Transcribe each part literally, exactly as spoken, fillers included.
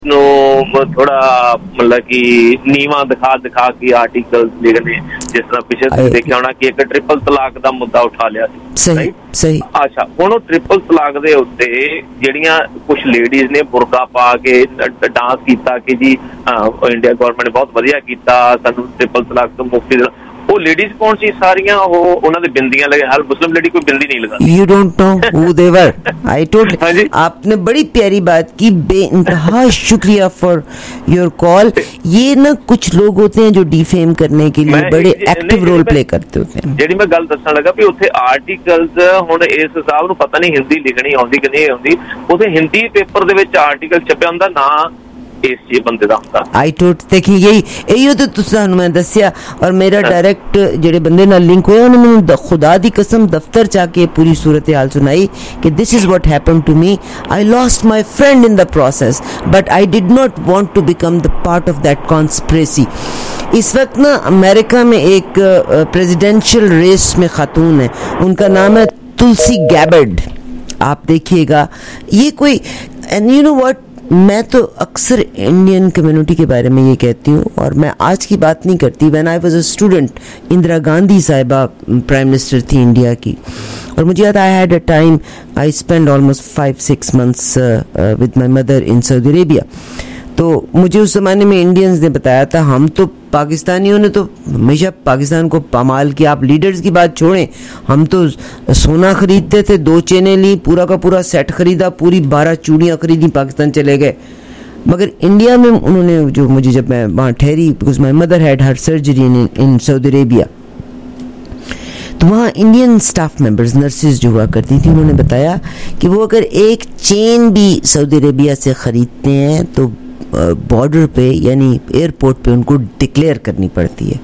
ਨੂੰ ਥੋੜਾ ਮਤਲਬ ਕਿ ਨੀਵਾਂ ਦਿਖਾ ਦਿਖਾ ਕੇ ਆਰਟੀਕਲ ਲਿਖਣੇ, ਜਿਸ ਤਰ੍ਹਾਂ ਪਿਛਲੇ ਤੁਸੀਂ ਦੇਖਿਆ ਹੋਣਾ ਕਿ ਇੱਕ ਟ੍ਰਿਪਲ ਤਲਾਕ ਦਾ ਮੁੱਦਾ ਉਠਾ ਲਿਆ ਸੀ। ਸਹੀ ਸਹੀ। ਅੱਛਾ, ਹੁਣ ਉਹ ਟ੍ਰਿਪਲ ਤਲਾਕ ਦੇ ਉੱਤੇ ਜਿਹੜੀਆਂ ਕੁਝ ਲੇਡੀਜ਼ ਨੇ ਬੁਰਕਾ ਪਾ ਕੇ ਡਾਂਸ ਕੀਤਾ ਕਿ ਜੀ ਇੰਡੀਆ ਗਵਰਨਮੈਂਟ ਨੇ ਬਹੁਤ ਵਧੀਆ ਕੀਤਾ, ਸਾਨੂੰ ਟ੍ਰਿਪਲ ਤਲਾਕ ਤੋਂ ਮੁਕਤੀ ਦੇਣਾ। वो लेडीज कौन सी सारियां वो उन्होंने बिंदियां लगे, हर मुस्लिम लेडी कोई बिंदी नहीं लगा। You don't know who they were. I told you. आपने बड़ी प्यारी बात की, बेइंतहा शुक्रिया फॉर योर कॉल। ये ना कुछ लोग होते हैं जो डिफेम करने के लिए बड़े एक्टिव रोल प्ले करते होते हैं। ਜਿਹੜੀ ਮੈਂ ਗੱਲ ਦੱਸਣ ਲੱਗਾ ਵੀ ਉੱਥੇ ਆਰਟੀਕਲਸ ਹੁਣ ਇਸ ਹਿਸਾਬ ਨੂੰ ਪਤਾ ਨਹੀਂ ਹਿੰਦੀ ਲਿਖਣੀ ਆਉਂਦੀ ਕਿ ਨਹੀਂ ਆਉਂਦੀ, ਉੱਥੇ ਹਿੰਦੀ ਪੇਪਰ ਦੇ ਵਿੱਚ ਆਰਟੀਕਲ ਛਪਿਆ ਹੁੰਦਾ ਨਾ इस बंदे दा हुंदा। आई टोट देखिए यही यही तो तुसानू मैं दस्या, और मेरा डायरेक्ट जेडे बंदे नाल लिंक होया उन्होंने मैनू खुदा दी कसम दफ्तर जाके पूरी सूरत हाल सुनाई कि this is what happened to me, I lost my friend in the process but I did not want to become the part of that conspiracy. इस वक्त ना अमेरिका में एक प्रेसिडेंशियल रेस में खातून है, उनका नाम है तुलसी गैबर्ड। आप देखिएगा ये कोई, एंड यू नो व्हाट, मैं तो अक्सर इंडियन कम्युनिटी के बारे में ये कहती हूँ, और मैं आज की बात नहीं करती। When I was a student, Indira Gandhi साहिबा प्राइम मिनिस्टर थी इंडिया की, और मुझे याद I had a time I spend almost five six months with my mother in Saudi Arabia. तो मुझे उस ज़माने में इंडियंस ने बताया था, हम तो पाकिस्तानियों ने तो हमेशा पाकिस्तान को पामाल किया। आप लीडर्स की बात छोड़ें, हम तो सोना खरीदते थे, दो चेनें ली, पूरा का पूरा सेट खरीदा, पूरी बारह चूड़ियाँ खरीदी, पाकिस्तान चले गए। मगर इंडिया में उन्होंने जो मुझे, जब मैं वहाँ ठहरी, because my mother had her surgery in in Saudi Arabia, तो वहाँ इंडियन स्टाफ मेंबर्स, नर्सेज जो हुआ करती थी, उन्होंने बताया कि वो अगर एक चेन भी सऊदी अरेबिया से ख़रीदते हैं तो बॉर्डर पे यानी एयरपोर्ट पे उनको डिक्लेयर करनी पड़ती है।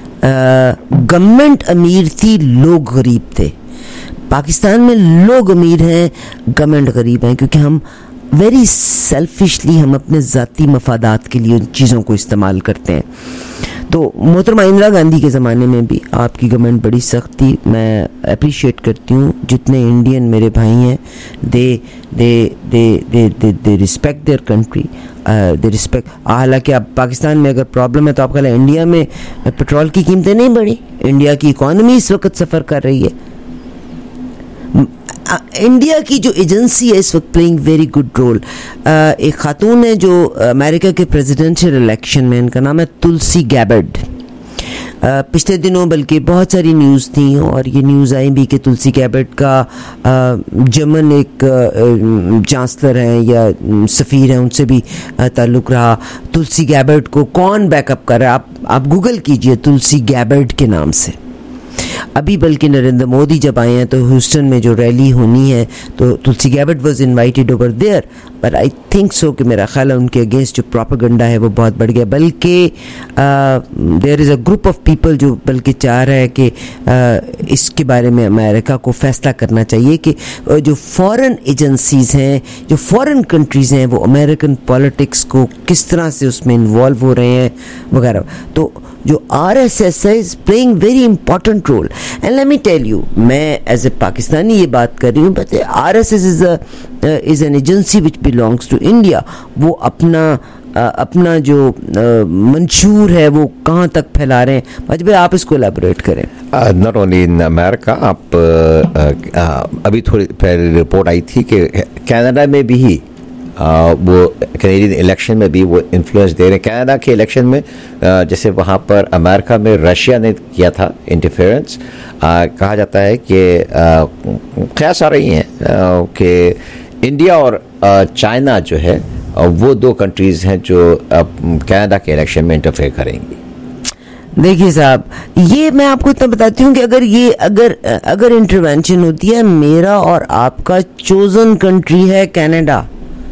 गवर्नमेंट अमीर थी, लोग गरीब थे। पाकिस्तान में लोग अमीर हैं, गवर्नमेंट गरीब हैं, क्योंकि हम वेरी सेल्फिशली हम अपने ज़ाती मफादात के लिए उन चीज़ों को इस्तेमाल करते हैं। तो मोहतरमा इंदिरा गांधी के ज़माने में भी आपकी गवर्नमेंट बड़ी सख्त थी। मैं अप्रिशिएट करती हूँ जितने इंडियन मेरे भाई हैं, they they they they they they respect their country, they respect. हालांकि अब पाकिस्तान में अगर प्रॉब्लम है तो आपका इंडिया में पेट्रोल की कीमतें नहीं बढ़ी, इंडिया की इकॉनमी इस वक्त सफ़र कर रही है। इंडिया की जो एजेंसी है इस वक्त प्लेइंग वेरी गुड रोल। एक खातून है जो अमेरिका के प्रेसिडेंशियल इलेक्शन में, इनका नाम है तुलसी गैबर्ड। पिछले दिनों बल्कि बहुत सारी न्यूज़ थी, और ये न्यूज़ आई भी कि तुलसी गैबर्ड का जर्मन एक चांसलर हैं या सफ़ीर हैं, उनसे भी ताल्लुक़ रहा। तुलसी गैबर्ड को कौन बैकअप कर रहा है, आप आप गूगल कीजिए तुलसी गैबर्ड के नाम से। अभी बल्कि नरेंद्र मोदी जब आए हैं तो ह्यूस्टन में जो रैली होनी है, तो Tulsi Gabbard was invited over there, but I think so कि मेरा ख्याल है उनके अगेंस्ट जो प्रोपेगेंडा है वो बहुत बढ़ गया। बल्कि there is a group of people जो बल्कि चाह रहा है कि uh, इसके बारे में अमेरिका को फैसला करना चाहिए कि uh, जो फॉरेन एजेंसीज़ हैं, जो फॉरेन कंट्रीज़ हैं, वो अमेरिकन पॉलिटिक्स को किस तरह से उसमें इन्वॉल्व हो रहे हैं वगैरह। तो जो आर एस एस है is playing very important role. And let me tell you, मैं एज ए पाकिस्तानी ये बात कर रही हूँ, but R S S is is an agency which belongs to India. वो अपना uh, अपना जो uh, मंशूर है वो कहाँ तक फैला रहे हैं। भाई भाई आप इसको एलैबोरेट करें। नॉट ओनली इन अमेरिका, आप uh, uh, अभी थोड़ी पहले रिपोर्ट आई थी कि कनाडा में भी ही Uh, वो कैनेडियन इलेक्शन में भी वो इन्फ्लुएंस दे रहे हैं। कनाडा के इलेक्शन में uh, जैसे वहाँ पर अमेरिका में रशिया ने किया था इंटरफेरेंस, uh, कहा जाता है कि uh, क़यास आ रही हैं uh, कि इंडिया और चाइना uh, जो है uh, वो दो कंट्रीज़ हैं जो uh, कनाडा के इलेक्शन में इंटरफेयर करेंगी। देखिए साहब, ये मैं आपको इतना बताती हूँ कि अगर ये अगर अगर इंटरवेंशन होती है, मेरा और आपका चोजन कंट्री है कनाडा,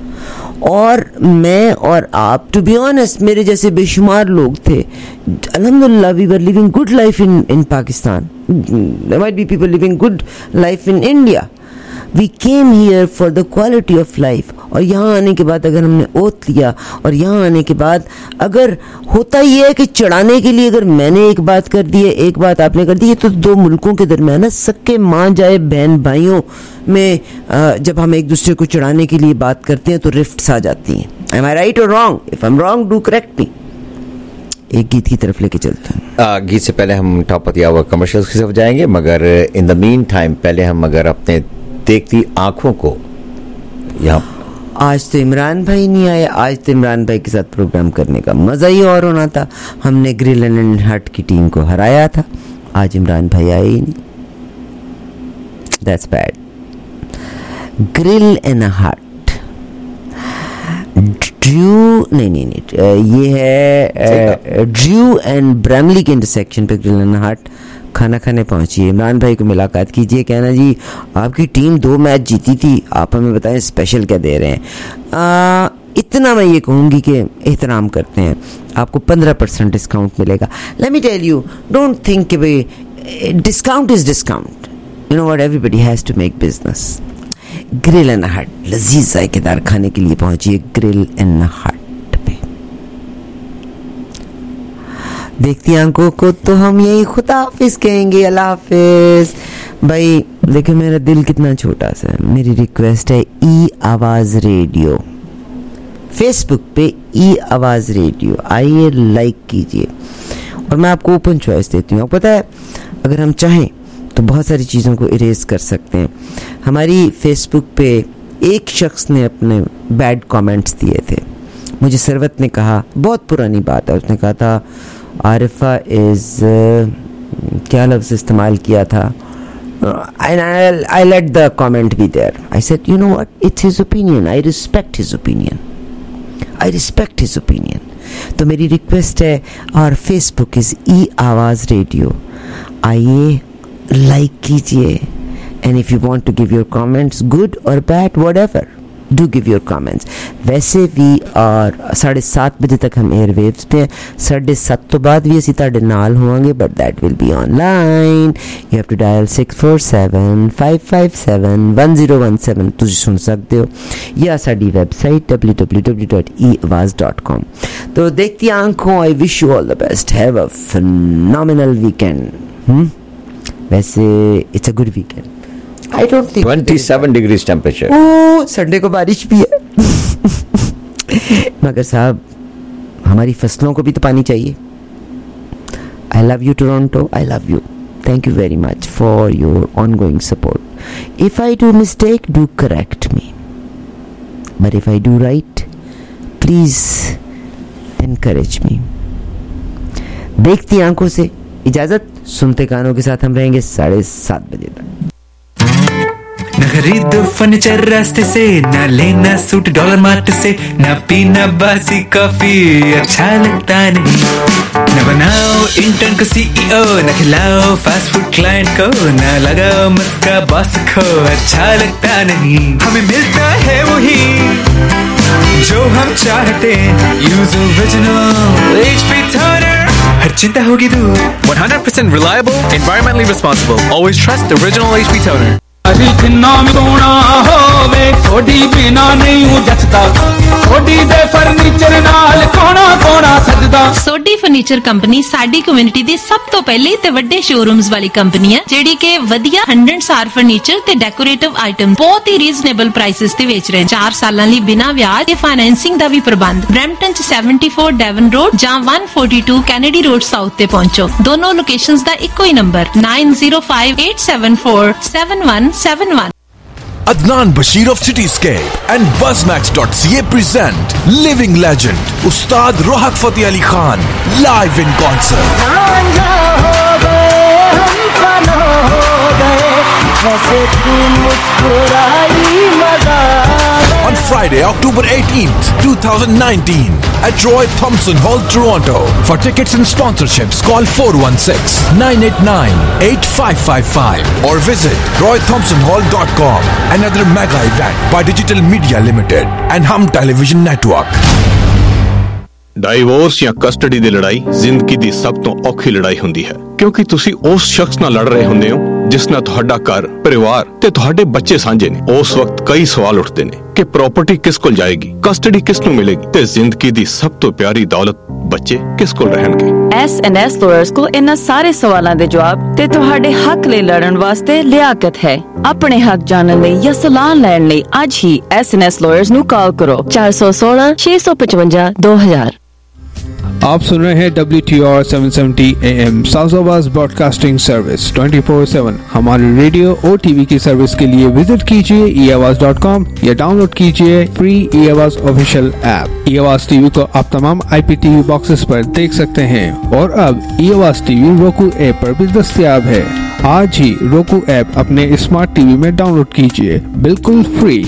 और मैं और आप, टू बी ऑनेस्ट, मेरे जैसे बेशुमार लोग थे। अल्हम्दुलिल्लाह we were living good life in in Pakistan, there might be people living good life in India. We came here for the quality of life, और यहाँ आने के बाद अगर हमने ओथ लिया, और यहाँ आने के बाद अगर होता ये है कि चढ़ाने के लिए अगर मैंने एक बात कर दी है, एक बात आपने कर दी है, तो दो मुल्कों के दरमियान ना सक्के माँ जाए बहन भाइयों में जब हम एक दूसरे को चढ़ाने के लिए बात करते हैं तो रिफ्ट्स आ जाती हैं। Am I right or wrong? If I'm wrong, do correct me. एक गीत की तरफ लेके चलते हैं. गीत से पहले हम top of the hour commercials की तरफ जाएंगे, मगर इन द मीन टाइम पहले हम अगर अपने देखती आंखों को यहाँ. आज तो इमरान भाई नहीं आए. आज तो इमरान भाई के साथ प्रोग्राम करने का मजा ही और होना था. हमने ग्रिल एंड हट की टीम को हराया था. आज इमरान भाई आए ही नहीं. That's bad. Grill and Hut, Drew नहीं नहीं नहीं ये है ड्रू एंड ब्रैमली के इंटरसेक्शन पे ग्रिल एंड हट खाना खाने पहुंची. इमरान भाई को मुलाकात कीजिए. कहना जी आपकी टीम दो मैच जीती थी, आप हमें बताएं स्पेशल क्या दे रहे हैं. आ, इतना मैं ये कहूँगी कि एहतराम करते हैं, आपको पंद्रह परसेंट डिस्काउंट मिलेगा. Let me tell you, don't think कि भाई discount is discount. You know what, everybody has to make business. Grill and Hut लजीज जायकेदार खाने के लिए पहुंचिए ग्रिल एंड हट पे. देखती आंखों को तो हम यही खुदा हाफिज कहेंगे. अल्लाह हाफिज. भाई देखिए मेरा दिल कितना छोटा सा है. मेरी रिक्वेस्ट है ई आवाज रेडियो फेसबुक पे, ई आवाज रेडियो आइए लाइक कीजिए. और मैं आपको ओपन चॉइस देती हूँ. आपको पता है अगर हम चाहें तो बहुत सारी चीज़ों को इरेज कर सकते हैं. हमारी फेसबुक पे एक शख्स ने अपने बैड कमेंट्स दिए थे. मुझे सरवत ने कहा, बहुत पुरानी बात है, उसने कहा था आरिफा इज़ क्या लफ्ज़ इस्तेमाल किया था. I let the comment be there. I said you know what, it's his opinion. I respect his opinion. I respect his opinion. तो मेरी रिक्वेस्ट है, और फेसबुक इज़ ई आवाज़ रेडियो. आइए लाइक कीजिए. And if you want to give your comments, good और bad, whatever, do give your comments. वैसे भी और साढ़े सात बजे तक हम एयरवेव्स पे हैं. साढ़े सात तो बाद भी असी तुहाडे नाल होवांगे, but that will be online. You have to dial six four seven five five seven one zero one seven. तुझे सुन सकते हो, या साडी website W W W dot E Awaz dot com. तो देखती आंखों, I wish you all the best. Have a phenomenal weekend. वैसे it's a good weekend. I don't think twenty-seven degrees temperature. Oh Sunday को बारिश भी है. मगर साहब हमारी फसलों को भी तो पानी चाहिए. I love you Toronto. I love you. Thank you very much for your ongoing support. If I do mistake, do correct me. But if I do right, please encourage me. देखती आंखों से इजाजत. सुनते कानों के साथ हम रहेंगे साढ़े सात बजे तक. न खरीदो फर्नीचर रास्ते से, न लेना सूट डॉलर मार्ट से, न पीना बासी कॉफी अच्छा लगता नहीं. न बनाओ इंटर्न को सीईओ, न खिलाओ फास्ट फूड क्लाइंट को, न लगाओ मस्का बॉस को अच्छा लगता नहीं. हमें मिलता है वही जो हम चाहते हैं. Use original HP toner. हर चिंता होगी दूर. one hundred percent reliable, environmentally responsible. Always trust original H P toner. जिन्ना सोना होवे थोड़ी बिना नहीं जचदा. थोड़ी दे फर्नीचर नाल कोना कोना सजदा. सोडी फर्नीचर कंपनी साडी कम्युनिटी दी सब तो पहली ते वड्डे शोरूम्स वाली कंपनी है, जेडी के वधिया हंड्रेड सार फर्नीचर ते डेकोरेटिव आइटम बहुत ही रीजनेबल प्राइसेस ते बेच रहे हैं. चार सालां लई बिना ब्याज ते फाइनेंसिंग दा भी प्रबंध. ब्रैम्पटन च seventy-four डेवन रोड जां one forty-two Kennedy Road South ते पहुंचो. दोनों लोकेशंस दा इक्को ही number nine zero five eight seven four seven one seven one. Adnan Bashir of Cityscape and Buzzmax dot c a present Living Legend Ustad Rohat Fateh Ali Khan live in concert. On Friday, October eighteenth, twenty nineteen at Roy Thompson Hall, Toronto. For tickets and sponsorships, call four one six nine eight nine eight five five five or visit roy thompson hall dot com. Another mega event by Digital Media Limited and Hum Television Network. Divorce ਜਾਂ custody ਦੀ ਲੜਾਈ ਜ਼ਿੰਦਗੀ ਦੀ ਸਭ ਤੋਂ ਔਖੀ ਲੜਾਈ ਹੁੰਦੀ ਹੈ. ਕਿਉਂਕਿ ਤੁਸੀਂ ਉਸ ਸ਼ਖਸ ਨਾਲ ਲੜ ਰਹੇ ਹੁੰਦੇ ਹੋ ਜਿਸ ਨਾਲ ਤੁਹਾਡਾ ਘਰ, ਪਰਿਵਾਰ ਤੇ ਤੁਹਾਡੇ ਬੱਚੇ ਸਾਂਝੇ ਨੇ। ਉਸ ਵਕਤ ਕਈ ਸਵਾਲ ਉੱਠਦੇ ਨੇ ਕਿ ਪ੍ਰਾਪਰਟੀ ਕਿਸ ਕੋਲ ਜਾਏਗੀ, ਕਸਟਡੀ ਕਿਸ ਨੂੰ ਮਿਲੇਗੀ ਤੇ ਜ਼ਿੰਦਗੀ ਦੀ ਸਭ ਤੋਂ ਪਿਆਰੀ ਦੌਲਤ ਬੱਚੇ ਕਿਸ ਕੋਲ ਰਹਿਣਗੇ। ਐਸ ਐਂਡ ਐਸ ਲਾਇਰਸ ਕੋਲ ਇਹਨਾਂ ਸਾਰੇ ਸਵਾਲਾਂ ਦੇ ਜਵਾਬ ਤੇ ਤੁਹਾਡੇ ਹੱਕ ਲਈ ਲੜਨ ਵਾਸਤੇ ਲਿਆਕਤ ਹੈ। ਆਪਣੇ ਹੱਕ ਜਾਣਨ ਲਈ ਜਾਂ ਸਲਾਹ ਲੈਣ ਲਈ ਅੱਜ ਹੀ ਐਸ ਐਂਡ ਐਸ ਲਾਇਰਸ ਨੂੰ ਕਾਲ ਕਰੋ ਚਾਰ ਸੌ सोलह छह सौ पचवंजा दो हजार। आप सुन रहे हैं W T R seven seventy A M South broadcasting service twenty four seven. हमारे रेडियो और टीवी की सर्विस के लिए विजिट कीजिए ई आवाज डॉट कॉम या डाउनलोड कीजिए free E Awaz official app. ई आवाज टीवी को आप तमाम आई पी टीवी बॉक्सेस पर देख सकते हैं और अब ई आवाज टीवी रोकू ऐप पर भी दस्तयाब है। आज ही रोकू ऐप अपने स्मार्ट टीवी में डाउनलोड कीजिए बिल्कुल फ्री।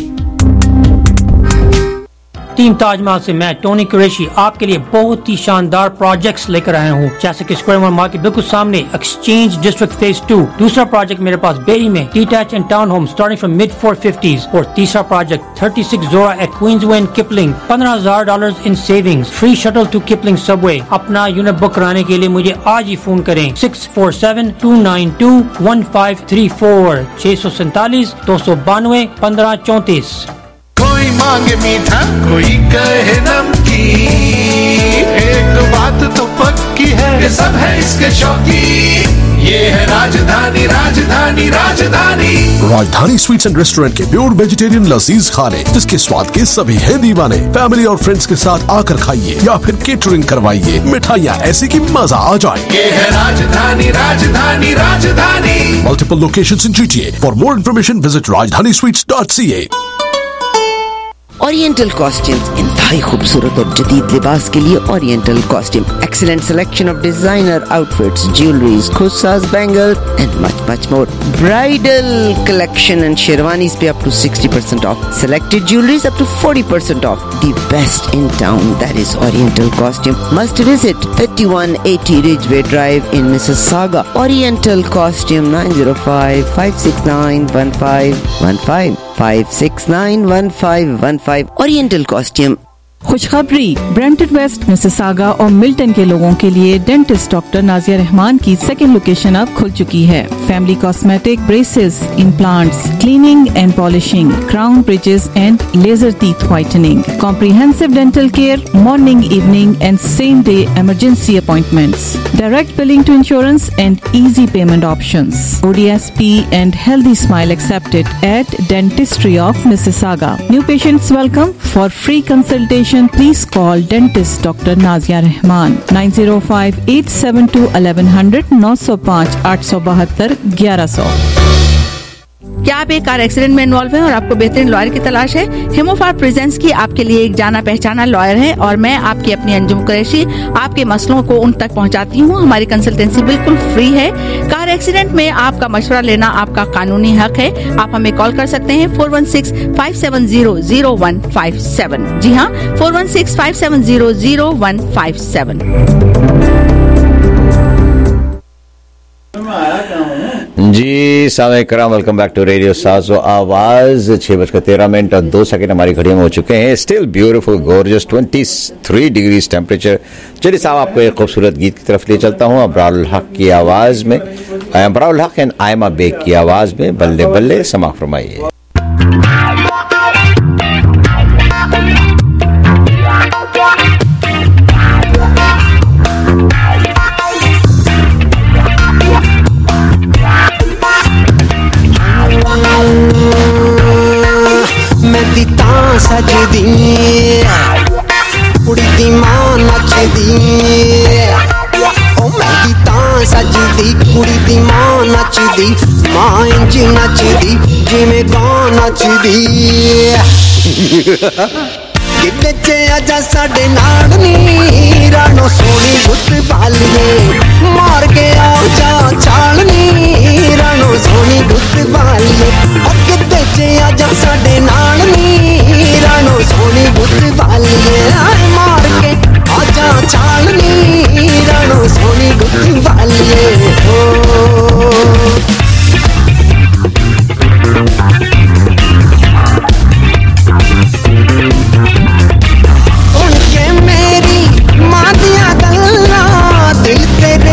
टीम ताजमहल से मैं टोनी कुरैशी आपके लिए बहुत ही शानदार प्रोजेक्ट्स लेकर आया हूँ, जैसे कि स्क्वायर वन मार्केट बिल्कुल सामने एक्सचेंज डिस्ट्रिक्ट फेज टू। दूसरा प्रोजेक्ट मेरे पास बेरी में detach and town home starting from mid four fifties. और तीसरा project thirty six Zora at Queensway in Kipling, पंद्रह हजार dollar in savings, free shuttle to Kipling subway. अपना unit book कराने के लिए मुझे आज ही फोन करें six four seven two nine two one five three four छह सौ सैतालीस दो सौ बानवे पंद्रह चौंतीस। कोई मांगे मीठा कोई कहे नमकीन, एक बात तो पक्की है ये सब है इसके शौकीन। ये है Rajdhani Rajdhani Rajdhani Rajdhani sweets and restaurant के प्योर वेजिटेरियन लजीज खाने, जिसके स्वाद के सभी हैं दीवाने। फैमिली और फ्रेंड्स के साथ आकर खाइए या फिर केटरिंग करवाइए, मिठाइयाँ ऐसी कि मजा आ जाए। ये है Rajdhani Rajdhani Rajdhani. Multiple locations in G T A. For more information visit Rajdhani sweets dot C A. Oriental costumes, इंतहाई खूबसूरत और जदीद लिबास के लिए oriental costume. Excellent selection of designer outfits, jewelries, खुस्सास, bangle and much much more. Bridal collection and sherwanis पे up to sixty percent off. Selected jewelries up to forty percent off. The best in town, that is Oriental Costume. Must visit thirty-one eighty Ridgeway Drive in Mississauga. Oriental Costume nine zero five, five six nine, one five one five five six nine one five one five. Oriental Costume. खुशखबरी, Brampton West, Mississauga और Milton के लोगों के लिए dentist doctor Nazia Rahman की second location अब खुल चुकी है। Family cosmetic, braces, implants, cleaning and polishing, crown bridges and laser teeth whitening, comprehensive dental care, morning, evening and same day emergency appointments, direct billing to insurance and easy payment options, O D S P and healthy smile accepted at Dentistry of Mississauga. New patients welcome. For free consultation please call dentist Doctor Nazia Rahman nine zero five eight seven two eleven hundred nine zero five आठ सौ बहत्तर ग्यारह सौ। क्या आप एक car accident में involve हैं और आपको बेहतरीन लॉयर की तलाश है? हिमोफार प्रेजेंस की आपके लिए एक जाना पहचाना लॉयर है और मैं आपकी अपनी अंजुम कुरैशी आपके मसलों को उन तक पहुंचाती हूं। हमारी कंसल्टेंसी बिल्कुल फ्री है। कार एक्सीडेंट में आपका मशवरा लेना आपका कानूनी हक है। आप हमें कॉल कर सकते हैं four one six five seven zero zero one five seven. जी हाँ, four one six five seven zero zero one five seven. जी सामने कराम, welcome back to radio Sazo Awaz. छह बजकर तेरह मिनट और दो सेकंड हमारी घड़ियों में हो चुके हैं। Still beautiful gorgeous twenty three degrees temperature. चलिए साहब, आपको एक खूबसूरत गीत की तरफ ले चलता हूँ। अबरारुल हक की आवाज में, अबरारुल हक एंड आयमा बेग की आवाज में बल्ले बल्ले समा फरमाइए। सजदी कुड़ी दी मां नचदी, ओ मेरी तां सजदी कुड़ी दी मां नचदी, मां इंज नचदी जिवें गां नचदी। किते च आजा साडे नाल नी रानो सोनी गुत वालिए, मार के आओ जा छालनी रानो सोनी गुत वालिए। ओ किते च आजा साडे नाल नी रानो सोनी गुत वालिए, मार के आजा छालनी रानो सोनी गुत वालिए। उनके मेरी मां दिया गल्लां दिल तेरे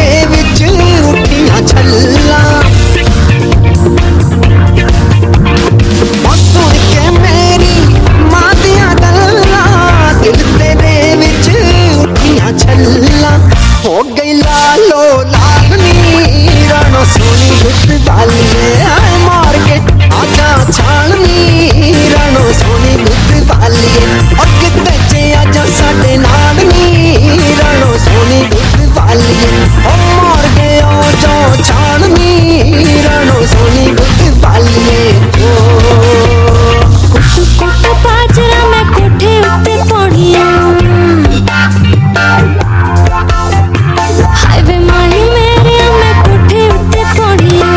हो गई लालो लालनी रानो सोनी गुत वालिए मार के आजा छालनी रानो सोनी गुत वालिए और किते चे आजा साडे नालनी रानो सोनी गुत वालिए ओ मार के आजा छालनी रानो सोनी गुत वालिए कुट कुट बाजरा में कोठे उत्ते पौड़िया हाईवे माही मेरे में कोठे उत्ते पौड़िया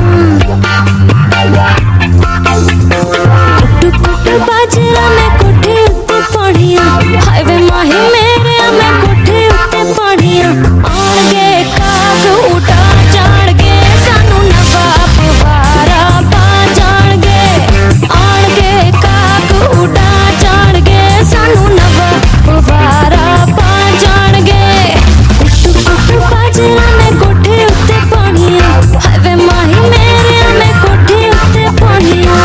कुट कुट बाजरा में कोठे उत्ते पौड़िया हाईवे माही मेरे में कोठे उत्ते पौड़िया आण गे काग उड़ा जान गे सानू नवाब वारा पा जान गे आण गे काग उड़ा जान गे सानू नवाब वारा पा जान गे कुट कुट बाजरा में कोठे उत्ते पौड़िया हाईवे माही मेरे में कोठे उत्ते पौड़िया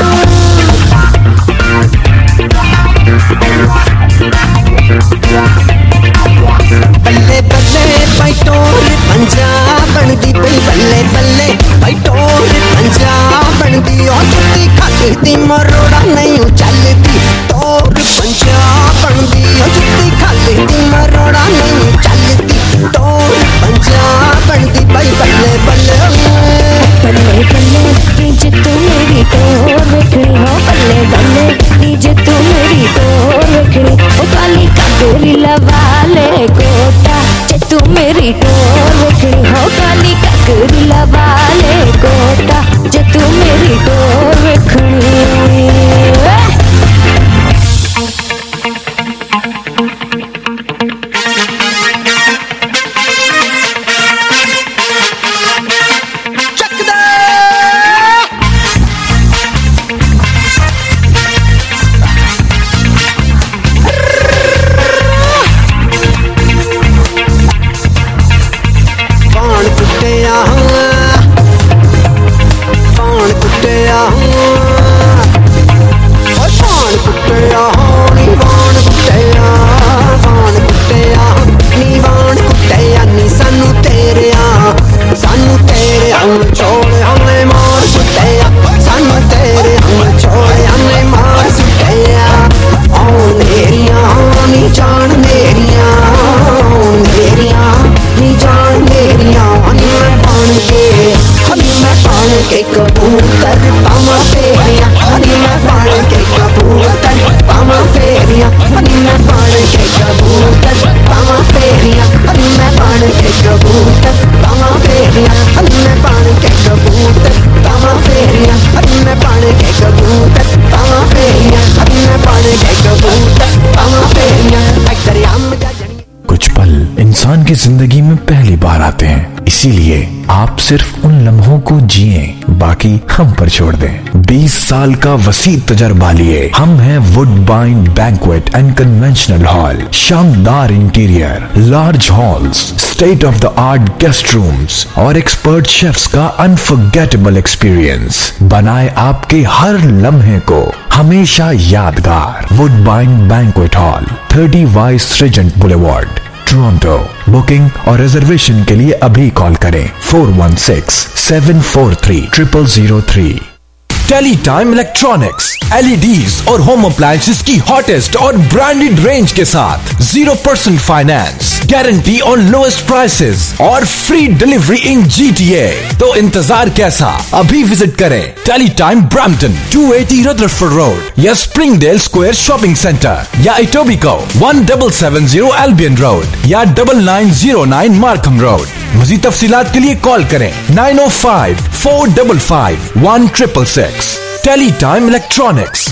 बल्ले बल्ले पैटोर पंजाब बनदी पई बल्ले बल्ले पैटोर पंजाब बनदी ओ जुत्ती खाती मरोड़ा नहीं चलती टोर पंजाब बनदी ओ जुत्ती खाती मरोड़ा नहीं चलती टोर पंजाब बनदी पई बल्ले बल्ले बल्ले बल्ले नीचे तू मेरी टोर वेखड़ी हो बल्ले बल्ले नीचे तू मेरी टोर वेखड़ी ओ काली काकोरी लवाले कोटा चे तू मेरी टोर वेखड़ी हो काली काकोरी लवाले कोटा चे तू मेरी टोर वेखड़ी इंसान की जिंदगी में पहली बार आते हैं, इसीलिए आप सिर्फ उन लम्हों को जिए, बाकी हम पर छोड़ दें। बीस साल का वसी तजर्बा लिए हम हैं Woodbine banquet and conventional hall. शानदार interior, large halls, state of the art guest rooms और एक्सपर्ट शेफ्स का अनफॉरगेटेबल एक्सपीरियंस बनाए आपके हर लम्हे को हमेशा यादगार। Woodbine banquet hall, thirty Vice Regent Boulevard, Toronto. Booking और रिजर्वेशन के लिए अभी कॉल करें four one six seven four three triple zero three. Tele time electronics, LEDs और होम अप्लायंसेस की हॉटेस्ट और ब्रांडेड रेंज के साथ zero percent finance, guarantee on lowest prices और फ्री डिलीवरी इन जीटीए। तो इंतजार कैसा, अभी विजिट करें tele time Brampton, two eighty Rutherford Road या स्प्रिंगडेल स्क्वायर शॉपिंग सेंटर, या Etobicoke one seven seven zero Albion Road या double nine zero nine Markham Road. मज़ीद तफसीलात के लिए कॉल करें nine O five four five five one triple six. Tele time electronics.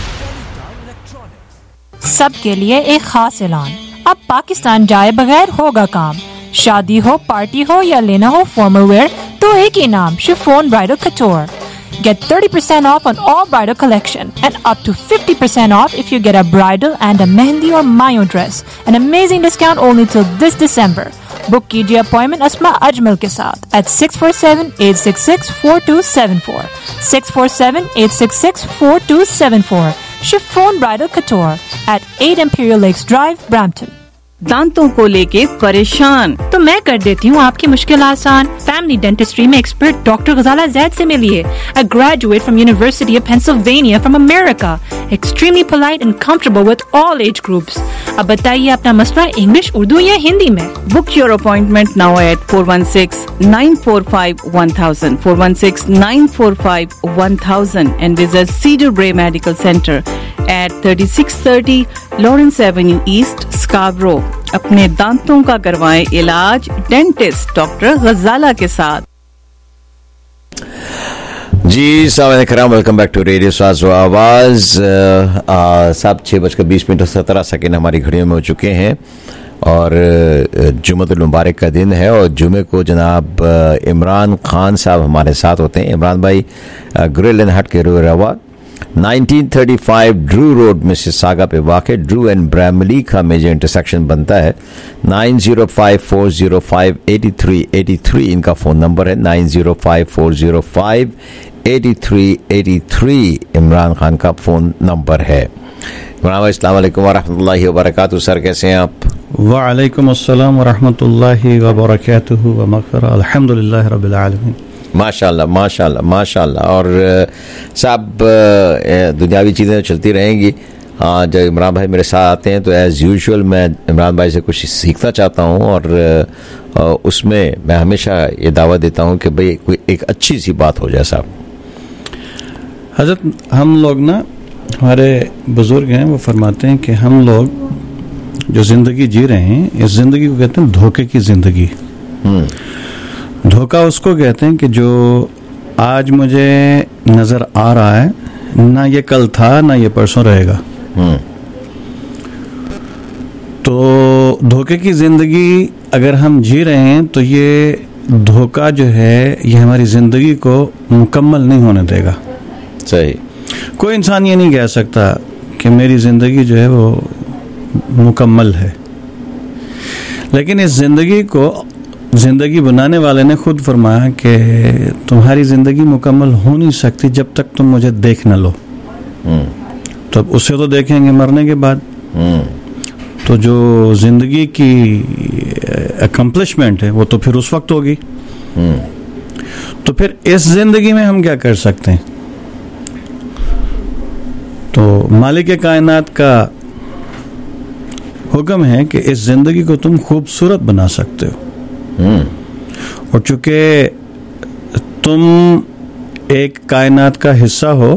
सबके लिए एक खास ऐलान, अब पाकिस्तान जाए बगैर होगा काम। शादी हो, पार्टी हो या लेना हो फॉर्मल वेयर, तो एक ही नाम, chiffon bridal couture. Get thirty percent off on all bridal collection and up to fifty percent off if you get a bridal and a mehndi or mayo dress. An amazing discount only till this December. Book कीजिए appointment Asma Ajmal के साथ at six four seven eight six six four two seven four. six four seven eight six six four two seven four. Chiffon Bridal Couture at eight Imperial Lakes Drive, Brampton. दांतों को लेके परेशान? तो मैं कर देती हूँ आपकी मुश्किल आसान। फैमिली डेंटिस्ट्री में एक्सपर्ट डॉक्टर गजाला जैद से मिलिए। A graduate from University of Pennsylvania from America, extremely polite and comfortable with all age groups। अब बताइए अपना मसला इंग्लिश, उर्दू या हिंदी में। Book your appointment now at four one six nine four five one thousand four one six nine four five one thousand and visit Cedar Bray Medical Center at thirty-six thirty Lawrence Avenue East, Scarborough। अपने दांतों का करवाएं इलाज dentist doctor गजाला के साथ। जी सामने कराम, welcome back to radio साज व आवाज। साहब छः बजकर बीस मिनट और सत्रह सेकेंड हमारी घड़ियों में हो चुके हैं और जुम्मतुल मुबारक का दिन है और जुमे को जनाब इमरान खान साहब हमारे साथ होते हैं। इमरान भाई ग्रिल एंड हट के रवा nineteen thirty five Drew road Mississauga पे वाक़ ड्रू एंड ब्रैमली का मेजर इंटरसेक्शन बनता है। Nine zero five four zero five eighty three eighty three इनका फ़ोन नंबर है। Nine zero five four zero five eighty three eighty three Imran Khan का phone number है। इमरान भाई अस्सलाम वालेकुम व रहमतुल्लाहि व बरकातहू। सर कैसे हैं आप? वालेकुम अस्सलाम व रहमतुल्लाहि व बरकातहू व मग़फ़िरह, अल्हम्दुलिल्लाहि रब्बिल आलमीन। माशाल्लाह माशाल्लाह माशाल्लाह। और साहब दुनियावी चीज़ें चलती रहेंगी। जब इमरान भाई मेरे साथ आते हैं तो एज़ यूजुअल मैं इमरान भाई से कुछ सीखना चाहता हूँ और उसमें मैं हमेशा ये दावा देता हूँ कि भाई कोई एक अच्छी सी बात हो जाए। साहब हज़रत, हम लोग ना, हमारे बुज़ुर्ग हैं, वो फरमाते हैं कि हम लोग जो ज़िंदगी जी रहे हैं इस ज़िंदगी को कहते हैं धोखे की ज़िंदगी। धोखा उसको कहते हैं कि जो आज मुझे नजर आ रहा है, ना ये कल था ना ये परसों रहेगा। तो धोखे की जिंदगी अगर हम जी रहे हैं तो ये धोखा जो है ये हमारी जिंदगी को मुकम्मल नहीं होने देगा। सही। कोई इंसान ये नहीं कह सकता कि मेरी जिंदगी जो है वो मुकम्मल है, लेकिन इस जिंदगी को जिंदगी बनाने वाले ने खुद फरमाया कि तुम्हारी जिंदगी मुकम्मल हो नहीं सकती जब तक तुम मुझे देख न लो। तो अब उससे तो देखेंगे मरने के बाद। तो जो जिंदगी की अकम्पलिशमेंट है वो तो फिर उस वक्त होगी। तो फिर इस जिंदगी में हम क्या कर सकते हैं? तो मालिक कायनात का हुक्म है कि इस जिंदगी को तुम खूबसूरत बना सकते हो। और चूंकि तुम एक कायनात का हिस्सा हो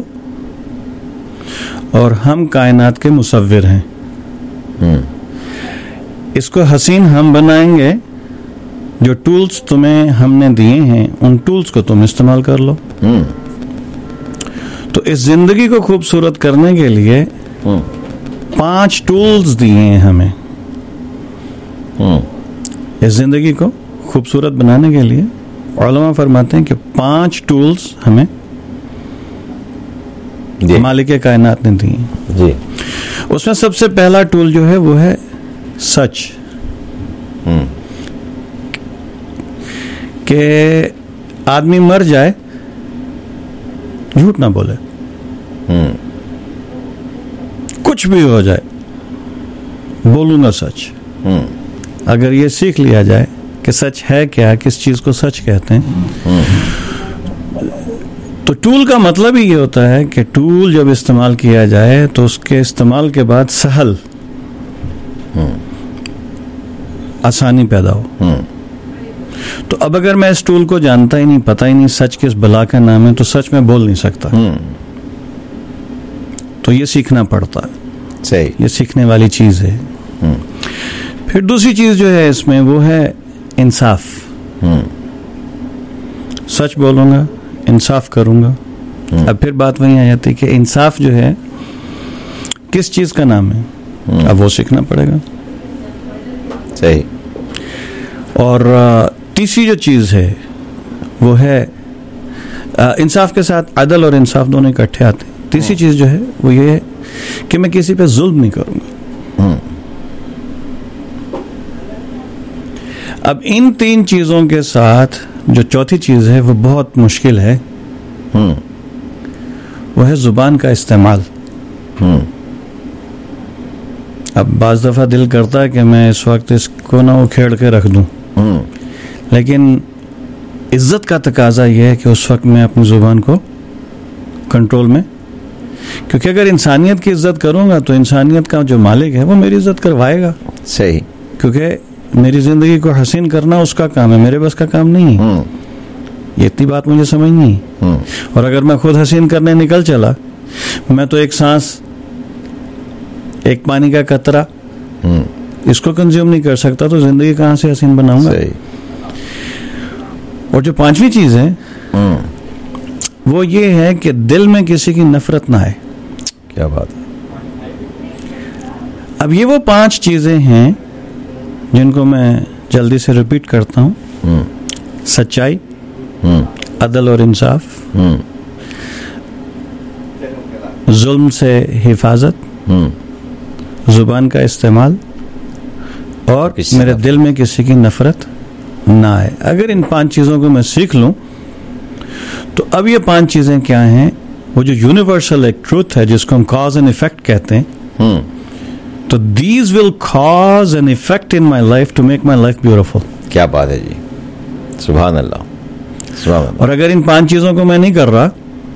और हम कायनात के मुसव्विर हैं, इसको हसीन हम बनाएंगे। जो टूल्स तुम्हें हमने दिए हैं उन टूल्स को तुम इस्तेमाल कर लो। तो इस जिंदगी को खूबसूरत करने के लिए पांच टूल्स दिए हैं हमें। इस जिंदगी को खूबसूरत बनाने के लिए उलमा फरमाते हैं कि पांच टूल्स हमें मालिक कायनात ने दिए जी। उसमें सबसे पहला टूल जो है वो है सच। कि आदमी मर जाए झूठ ना बोले, कुछ भी हो जाए बोलूंगा सच। अगर ये सीख लिया जाए कि सच है क्या, किस चीज को सच कहते हैं, तो टूल का मतलब ही ये होता है कि टूल जब इस्तेमाल किया जाए तो उसके इस्तेमाल के बाद सहल आसानी पैदा हो। तो अब अगर मैं इस टूल को जानता ही नहीं, पता ही नहीं सच किस बला का नाम है, तो सच में बोल नहीं सकता। तो ये सीखना पड़ता है। सही। ये सीखने वाली चीज है। फिर दूसरी चीज जो है इसमें वो है इंसाफ। सच बोलूंगा, इंसाफ करूंगा। अब फिर बात वहीं आ जाती है कि इंसाफ जो है किस चीज का नाम है, अब वो सीखना पड़ेगा। सही। और तीसरी जो चीज है वो है इंसाफ के साथ अदल और इंसाफ दोनों इकट्ठे आते हैं। तीसरी चीज जो है वो ये है कि मैं किसी पे जुल्म नहीं करूंगा। अब इन तीन चीजों के साथ जो चौथी चीज है वो बहुत मुश्किल है, वो है जुबान का इस्तेमाल। अब बाज़ दफ़ा दिल करता है कि मैं इस वक्त इसको ना उखेड़ के रख दूं, लेकिन इज्जत का तकाजा यह है कि उस वक्त मैं अपनी ज़ुबान को कंट्रोल में, क्योंकि अगर इंसानियत की इज्जत करूंगा तो इंसानियत का जो मालिक है वो मेरी इज्जत करवाएगा। सही, क्योंकि मेरी ज़िंदगी को हसीन करना उसका काम है, मेरे बस का काम नहीं है। ये इतनी बात मुझे समझनी है। और अगर मैं खुद हसीन करने निकल चला, मैं तो एक सांस, एक पानी का कतरा इसको कंज्यूम नहीं कर सकता, तो जिंदगी कहाँ से हसीन बनाऊंगा। और जो पांचवी चीज है वो ये है कि दिल में किसी की नफरत ना आए। क्या बात है। अब ये वो पांच चीजें हैं जिनको मैं जल्दी से रिपीट करता हूं। सच्चाई, अदल और इंसाफ, जुल्म से हिफाजत, जुबान का इस्तेमाल, और मेरे दिल में किसी की नफरत ना आए। अगर इन पांच चीजों को मैं सीख लूं तो अब ये पांच चीजें क्या हैं, वो जो यूनिवर्सल एक ट्रूथ है जिसको हम कॉज एंड इफेक्ट कहते हैं, तो these will cause an effect in my life to make my life beautiful. क्या बात है जी, सुभान अल्लाह, सुभान अल्लाह। और अगर इन पांच चीजों को मैं नहीं कर रहा,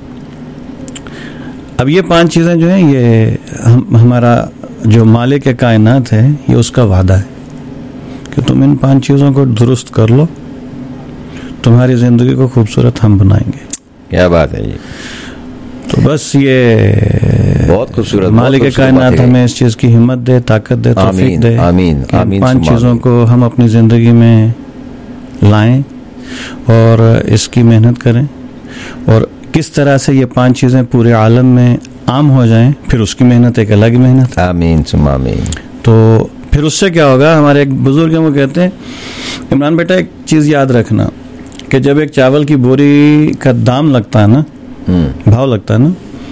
अब ये पांच चीजें जो हैं ये हम, हमारा जो मालिक कायनात है ये उसका वादा है कि तुम इन पांच चीजों को दुरुस्त कर लो, तुम्हारी जिंदगी को खूबसूरत हम बनाएंगे। क्या बात है जी। तो बस ये बहुत खूबसूरत, मालिक कायनात हमें इस चीज की हिम्मत दे, ताकत दे, तौफीक दे, आमीन, आमीन। पांच चीजों को हम अपनी जिंदगी में लाएं और इसकी मेहनत करें, और किस तरह से ये पांच चीजें पूरे आलम में आम हो जाएं, फिर उसकी मेहनत एक अलग मेहनत। आमीन सुम्मा आमीन। तो फिर उससे क्या होगा, हमारे एक बुजुर्ग हैं वो कहते हैं, इमरान बेटा एक चीज याद रखना कि जब एक चावल की बोरी का दाम लगता है ना, भाव लगता है ना,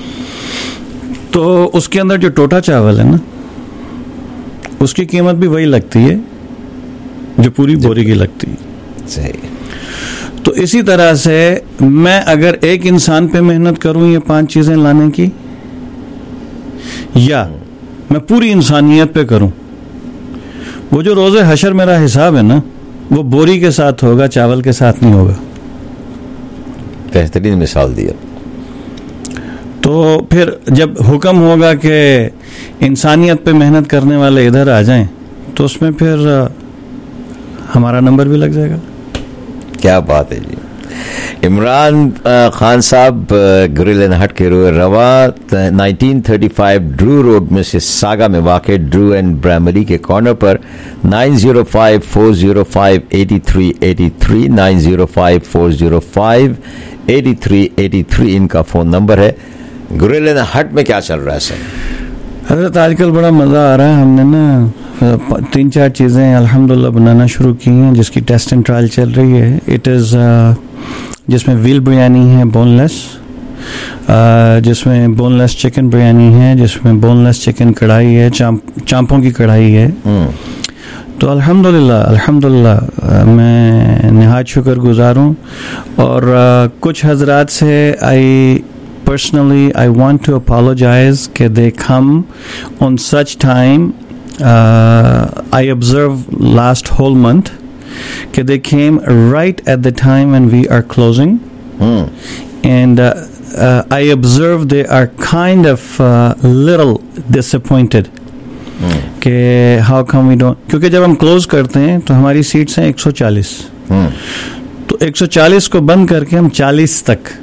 तो उसके अंदर जो टोटा चावल है ना उसकी कीमत भी वही लगती है जो पूरी बोरी की लगती है। सही। तो इसी तरह से मैं अगर एक इंसान पे मेहनत करूं ये पांच चीजें लाने की, या मैं पूरी इंसानियत पे करूं, वो जो रोजे हशर मेरा हिसाब है ना वो बोरी के साथ होगा, चावल के साथ नहीं होगा। बेहतरीन मिसाल दिया। तो फिर जब हुक्म होगा कि इंसानियत पे मेहनत करने वाले इधर आ जाएं, तो उसमें फिर हमारा नंबर भी लग जाएगा। क्या बात है जी। इमरान खान साहब ग्रिल एंड हट के रवा nineteen thirty five Drew road में से सागा में वाक़ ड्रू एंड ब्रामरी के कॉर्नर पर nine zero five four zero five eighty three eighty three nine zero five four zero five eighty three eighty three इनका phone number है। Grill and hut में क्या चल रहा है सर? हजरत आजकल बड़ा मज़ा आ रहा है। हमने ना तीन चार चीज़ें अल्हम्दुलिल्लाह बनाना शुरू की हैं जिसकी टेस्ट एंड ट्रायल चल रही है। इट इज़ जिसमें व्हील बिरयानी है बोनलेस, जिसमें बोनलेस चिकन बिरयानी है, जिसमें बोनलेस चिकन कढ़ाई है, चांप चांपों की कढ़ाई है। तो अल्हम्दुलिल्लाह अल्हम्दुलिल्लाह मैं निहायत शुक्रगुज़ार हूँ। और uh, कुछ हजरात से आई personally I want to apologize that they come on such time. uh, I observed last whole month that they came right at the time when we are closing. mm. and uh, uh, I observed they are kind of uh, little disappointed mm. कि how come we don't, क्योंकि जब हम close करते हैं तो हमारी seats हैं एक सौ चालीस, mm. तो एक सौ चालीस को बंद करके हम चालीस तक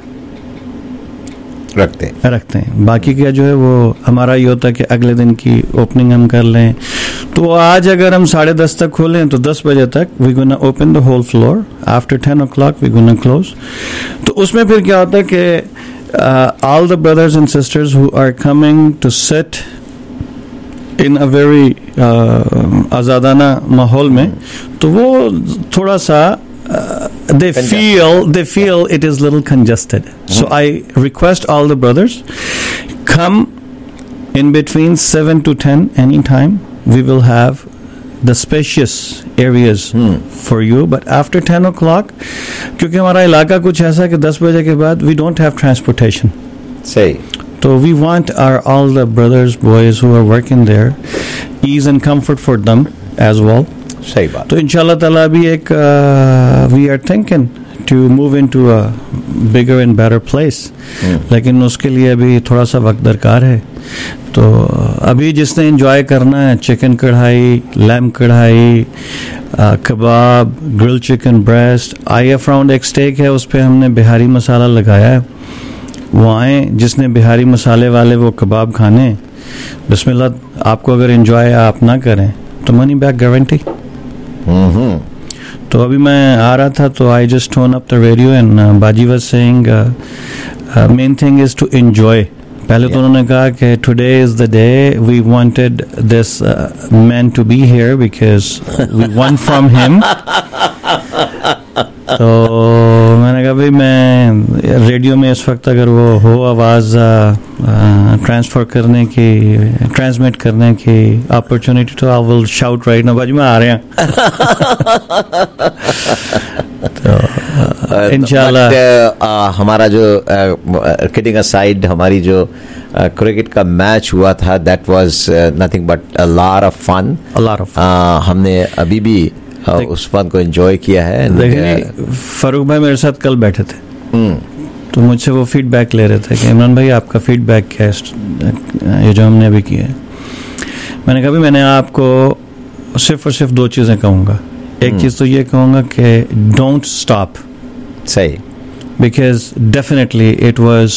रखते हैं रखते हैं बाकी क्या जो है वो हमारा ये होता है कि अगले दिन की ओपनिंग हम कर लें। तो आज अगर हम साढ़े दस तक खोलें तो दस बजे तक we gonna open the whole floor, after ten o'clock we gonna close. तो उसमें फिर क्या होता है कि all the brothers and sisters who are coming to sit in a very आज़ादाना माहौल में, तो वो थोड़ा सा Uh, they feel they feel it is little congested. Mm-hmm. So I request all the brothers, come in between seven to ten anytime. We will have the spacious areas hmm. for you. But after ten o'clock, क्योंकि हमारा इलाका कुछ ऐसा कि दस बजे के बाद we don't have transportation. Say. So we want our all the brothers, boys who are working there, ease and comfort for them as well. सही बात. तो इंशाल्लाह ताला अभी एक we are thinking to move into a bigger and better place. लेकिन उसके लिए अभी थोड़ा सा वक्त दरकार है. तो अभी जिसने एंजॉय करना है chicken karahi, lamb karahi, kebab, grill chicken breast, eye of round एक स्टेक है, उस पर हमने बिहारी मसाला लगाया है. वो आए, जिसने बिहारी मसाले वाले वो कबाब खाने, बिस्मिल्लाह. आपको अगर एंजॉय आप ना करें तो मनी बैक गारंटी. तो अभी मैं आ रहा था तो I just turn up the radio and Baji was saying main thing is to enjoy. पहले तो उन्होंने कहा कि today is the day we wanted this man to be here because we won from him. तो मैंने कहा भाई मैं रेडियो में इस वक्त अगर वो हो आवाज़ ट्रांसफ़र करने की, ट्रांसमिट करने की अपॉर्चुनिटी तो I will shout right now. Baji में आ रहे हैं. तो इंशाल्लाह हमारा जो किडिंग असाइड हमारी जो क्रिकेट का मैच हुआ था that was nothing but a lot of fun. A lot of हमने अभी भी उस फन को एंजॉय किया है. देखिए फारूक भाई मेरे साथ कल बैठे थे तो मुझसे वो फीडबैक ले रहे थे कि इमरान भाई आपका फीडबैक क्या है ये जो हमने अभी किया है. मैंने कहा भी मैंने आपको सिर्फ और सिर्फ दो चीज़ें कहूँगा. एक चीज़ तो ये कहूँगा कि डोंट स्टॉप. सही. Because definitely it was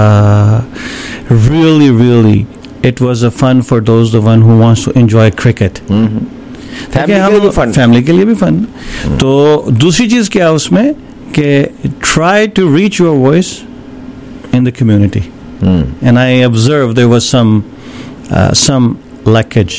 really really it was a fun for those the one who wants to enjoy cricket. Family के लिए भी फन. फैमिली के लिए भी फन. तो दूसरी चीज़ क्या है उसमें कि try to reach your voice in the community. And I observe there was some some lackage.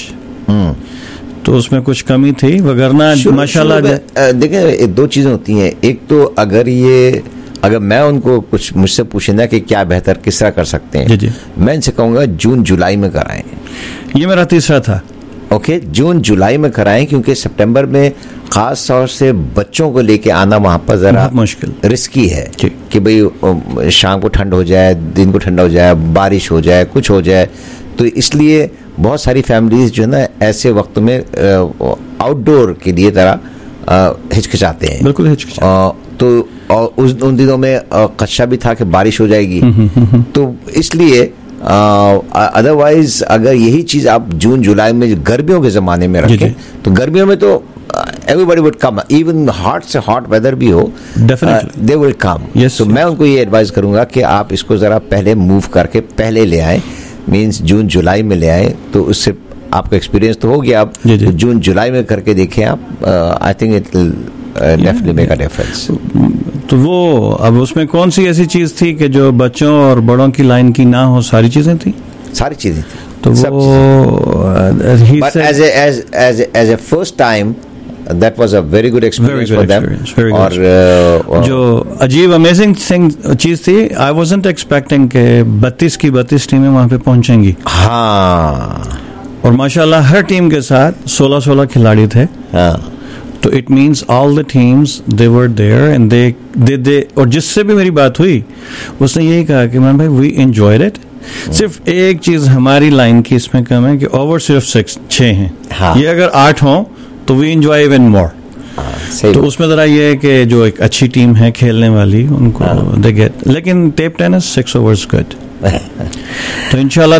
तो उसमें कुछ कमी थी वगरना माशाल्लाह. देखिए दो चीज़ें होती हैं. एक तो अगर ये अगर मैं उनको कुछ मुझसे पूछे ना कि क्या बेहतर किस तरह कर सकते हैं, जी जी. मैं इनसे कहूँगा जून जुलाई में कराएं. ये मेरा तीसरा था. ओके okay, जून जुलाई में कराएं क्योंकि सितंबर में खास तौर से बच्चों को लेके आना वहाँ पर ज़रा मुश्किल रिस्की है कि भाई शाम को ठंड हो जाए, दिन को ठंडा हो जाए, बारिश हो जाए, कुछ हो जाए. तो इसलिए बहुत सारी फैमिलीज जो है ना ऐसे वक्त में आउटडोर के लिए तरह हिचकिचाते हैं. बिल्कुल हिचकिचाते. तो और उस उन दिनों में खदशा भी था कि बारिश हो जाएगी. तो इसलिए अदरवाइज अगर यही चीज़ आप जून जुलाई में गर्मियों के ज़माने में रखें तो गर्मियों में तो everybody would come. Even hot से हॉट वेदर भी हो दे विल कम. तो मैं उनको ये एडवाइस करूँगा कि आप इसको ज़रा पहले मूव करके पहले ले आएँ. मीन्स जून जुलाई में ले आए तो उससे आपका एक्सपीरियंस तो हो गया. आप तो जून जुलाई में करके देखें आप. I think it will definitely make a difference. तो वो अब उसमें कौन सी ऐसी चीज़ थी कि जो बच्चों और बड़ों की लाइन की ना हो? सारी चीज़ें थी. सारी चीज़ें थी. तो वो but as as as as a first time that was a very good experience for them. और uh, जो अजीब अमेजिंग चीज थी, आई wasn't expecting कि बत्तीस की बत्तीस टीमें वहां पे पहुंचेंगी. हाँ. और माशाल्लाह हर टीम के साथ सोलह सोलह खिलाड़ी थे. हाँ. तो it means all the teams they were there and they they they और जिससे भी मेरी बात हुई उसने यही कहा कि मैम भाई वी एंजॉयड इट. सिर्फ एक चीज हमारी लाइन की इसमें कम है कि ओवर सिर्फ सिक्स छः हैं. हाँ. ये अगर आठ हों तो वी एंजॉय इवन मोर. तो उसमें ज़रा ये है कि जो एक अच्छी टीम है खेलने वाली उनको दे गेट. लेकिन tape tennis six overs good. तो इंशाल्लाह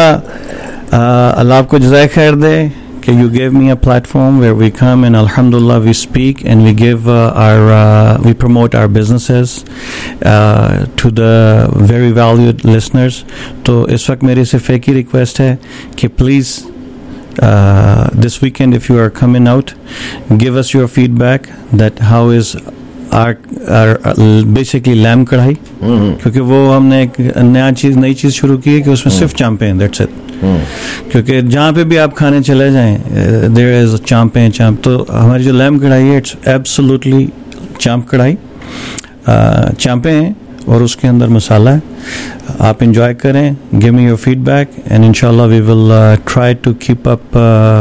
ताला अल्लाह आपको जज़ाए खैर दे कि you gave me a platform where we come and alhamdulillah we speak and we give uh, our uh, we promote our businesses uh, to the very valued listeners. तो इस वक्त मेरी सिर्फ एक ही रिक्वेस्ट है कि please Uh, this weekend if you are coming out, give us your feedback that how is our, our uh, basically lamb कढ़ाई. mm-hmm. क्योंकि वो हमने एक नया चीज़ नई चीज़ शुरू की है कि उसमें mm-hmm. सिर्फ चांपे हैं. that's it. mm-hmm. क्योंकि जहाँ पे भी आप खाने चले जाएं there is चांपे हैं चांप. तो हमारी जो लैम कढ़ाई है it's absolutely चांप कढ़ाई. uh, चांपे हैं और उसके अंदर मसाला है. आप इंजॉय करें. Give me your feedback and इंशाल्लाह we will try to keep up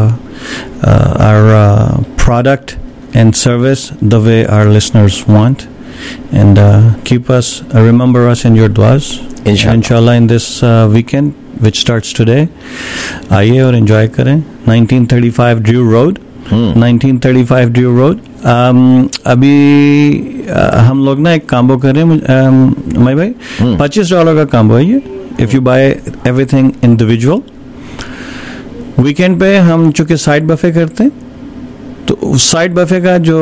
our product and service the way our listeners want and keep us remember us in your दुआस. इंशाल्लाह in this weekend which starts today. आइए और enjoy करें. nineteen thirty-five Drew Road. nineteen thirty-five Drew Road. um, अभी uh, हम लोग ना एक काम्बो करें um, मैं भाई पच्चीस डॉलर का काम्बो है ये. If you buy everything individual. Weekend पे हम चूंकि साइड बफे करते हैं तो साइड बफे का जो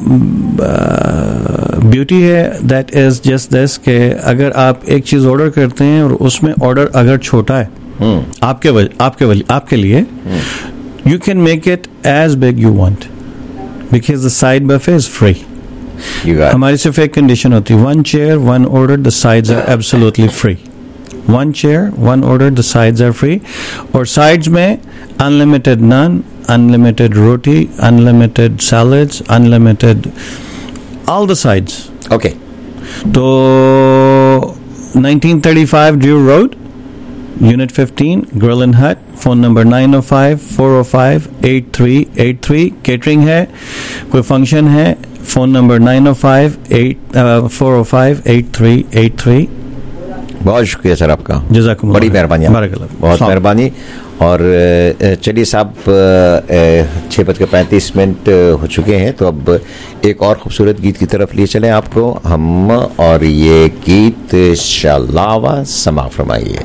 ब्यूटी है दैट इज जस्ट दिस के अगर आप एक चीज ऑर्डर करते हैं और उसमें ऑर्डर अगर छोटा है hmm. आपके वज, आपके वज, आपके लिए you can make it as big you want because the side buffet is free. हमारी सिर्फ एक कंडीशन होती है one chair one order the sides are absolutely free. One chair, one order, the sides are free. और sides में unlimited naan, unlimited roti, unlimited salads, unlimited all the sides. Okay. तो nineteen thirty-five Drew Road, Unit fifteen, Grill and Hut. Phone number nine oh five, four oh five, eight three eight three. Catering है, कोई function है, phone number nine oh five, four oh five, eight three eight three. बहुत शुक्रिया sir आपका. जज़ाकुमुल्लाह. बड़ी मेहरबानी. बहुत मेहरबानी. और चलिए साहब छः बज के पैंतीस मिनट हो चुके हैं तो अब एक और खूबसूरत गीत की तरफ लिए चलें आपको हम और ये गीत शलावा समा फरमाइए.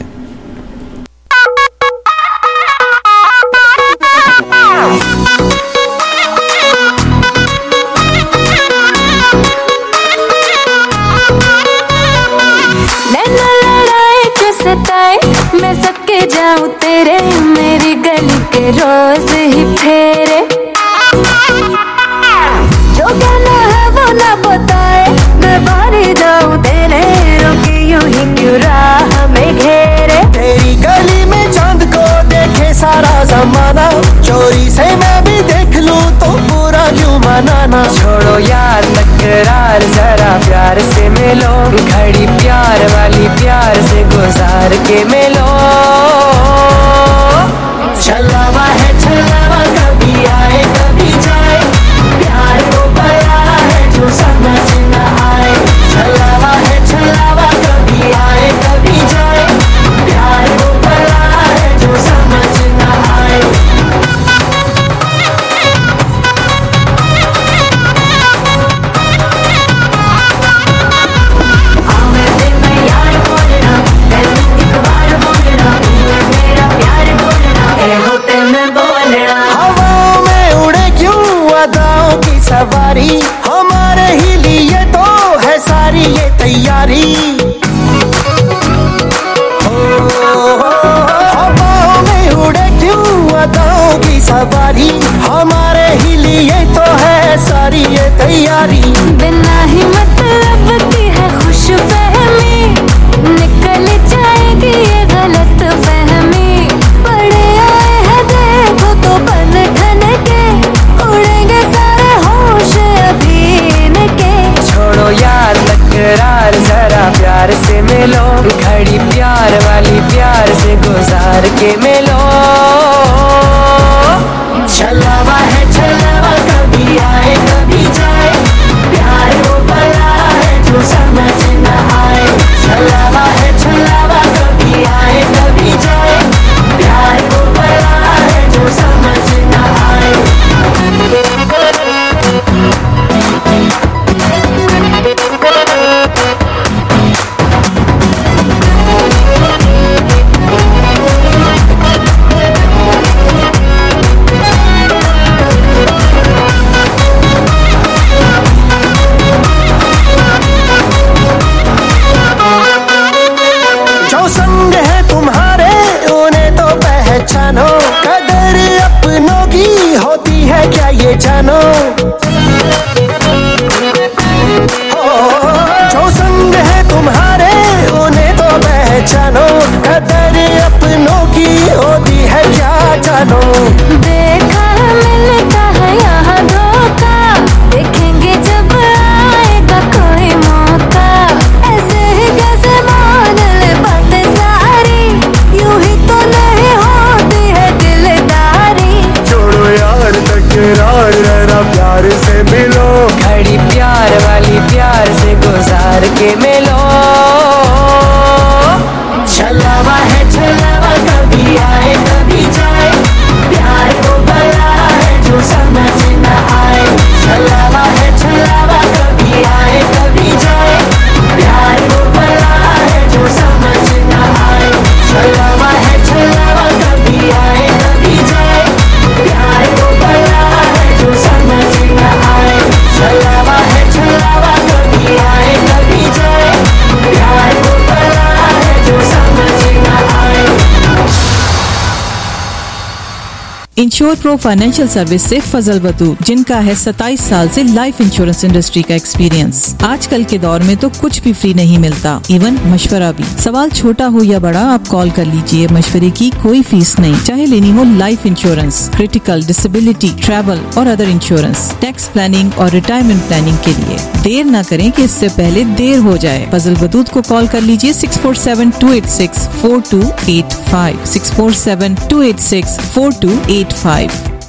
मैं सबके जाऊं तेरे मेरी गली के रोज ही फेरे जो कहना है वो ना बताए मैं बारी जाऊं तेरे रोके यूं ही क्यों राह में घेरे. तेरी गली में चांद को देखे सारा जमाना चोरी से मैं भी देख लूं तो पूरा क्यों मनाना. छोड़ो यार तकरार जरा प्यार से मिलो घड़ी प्यार वाली प्यार से गुजार के मिलो. छलावा है छलावा कभी आए कभी जाए प्यार को बड़ा है जो समझ न आए. छलावा है छलावा कभी आए कभी जाए प्यार को बड़ा है जो समझ न आए. हवाओं में उड़े क्यों अदाओं की सवारी हमारे ही लिए तो है सारी ये तैयारी. हवाओं में उड़े क्यों अदाओं की सवारी हमारे ही लिए तो है सारी ये तैयारी. बिना ही मतलब की है खुश फहमी निकल जाएगी ये गलत फहमी. बड़े आए हैं देखो तो बन ठन के उड़ेंगे सारे होश अभी इनके. छोड़ो यार तकरार जरा प्यार से मिलो घड़ी प्यार वाली प्यार से गुजार के मिलो. छलावा है छलावा कभी आए कभी जाए प्यार को बड़ा है जो समझ न आए. छलावा है छलावा कभी आए कभी जाए प्यार को बड़ा है जो समझ न आए. जो संग है तुम्हारे उन्हें तो पहचानो कदर अपनों की होती है क्या ये जानो. जो संग है तुम्हारे उन्हें तो पहचानो कदर अपनों की होती है क्या जानो. देखा मिलता है यहाँ धोखा देखेंगे जब आएगा कोई मौका. ऐसे ही कैसे मान ले बातें सारी यूं ही तो नहीं होती है दिलदारी. छोड़ो यार तकरार जरा प्यार इंश्योर प्रो फाइनेंशियल सर्विस से फजल वदूद, जिनका है सत्ताईस साल से लाइफ इंश्योरेंस इंडस्ट्री का एक्सपीरियंस। आजकल के दौर में तो कुछ भी फ्री नहीं मिलता, इवन मशवरा भी। सवाल छोटा हो या बड़ा, आप कॉल कर लीजिए। मशवरे की कोई फीस नहीं, चाहे लेनी हो life insurance, critical, disability, travel और अदर इंश्योरेंस, टैक्स प्लानिंग और रिटायरमेंट प्लानिंग के लिए। देर न करें कि इससे पहले देर हो जाए। फजल वदूद को कॉल कर लीजिए six four seven two eight six four two eight five, six four seven two eight six four two eight five.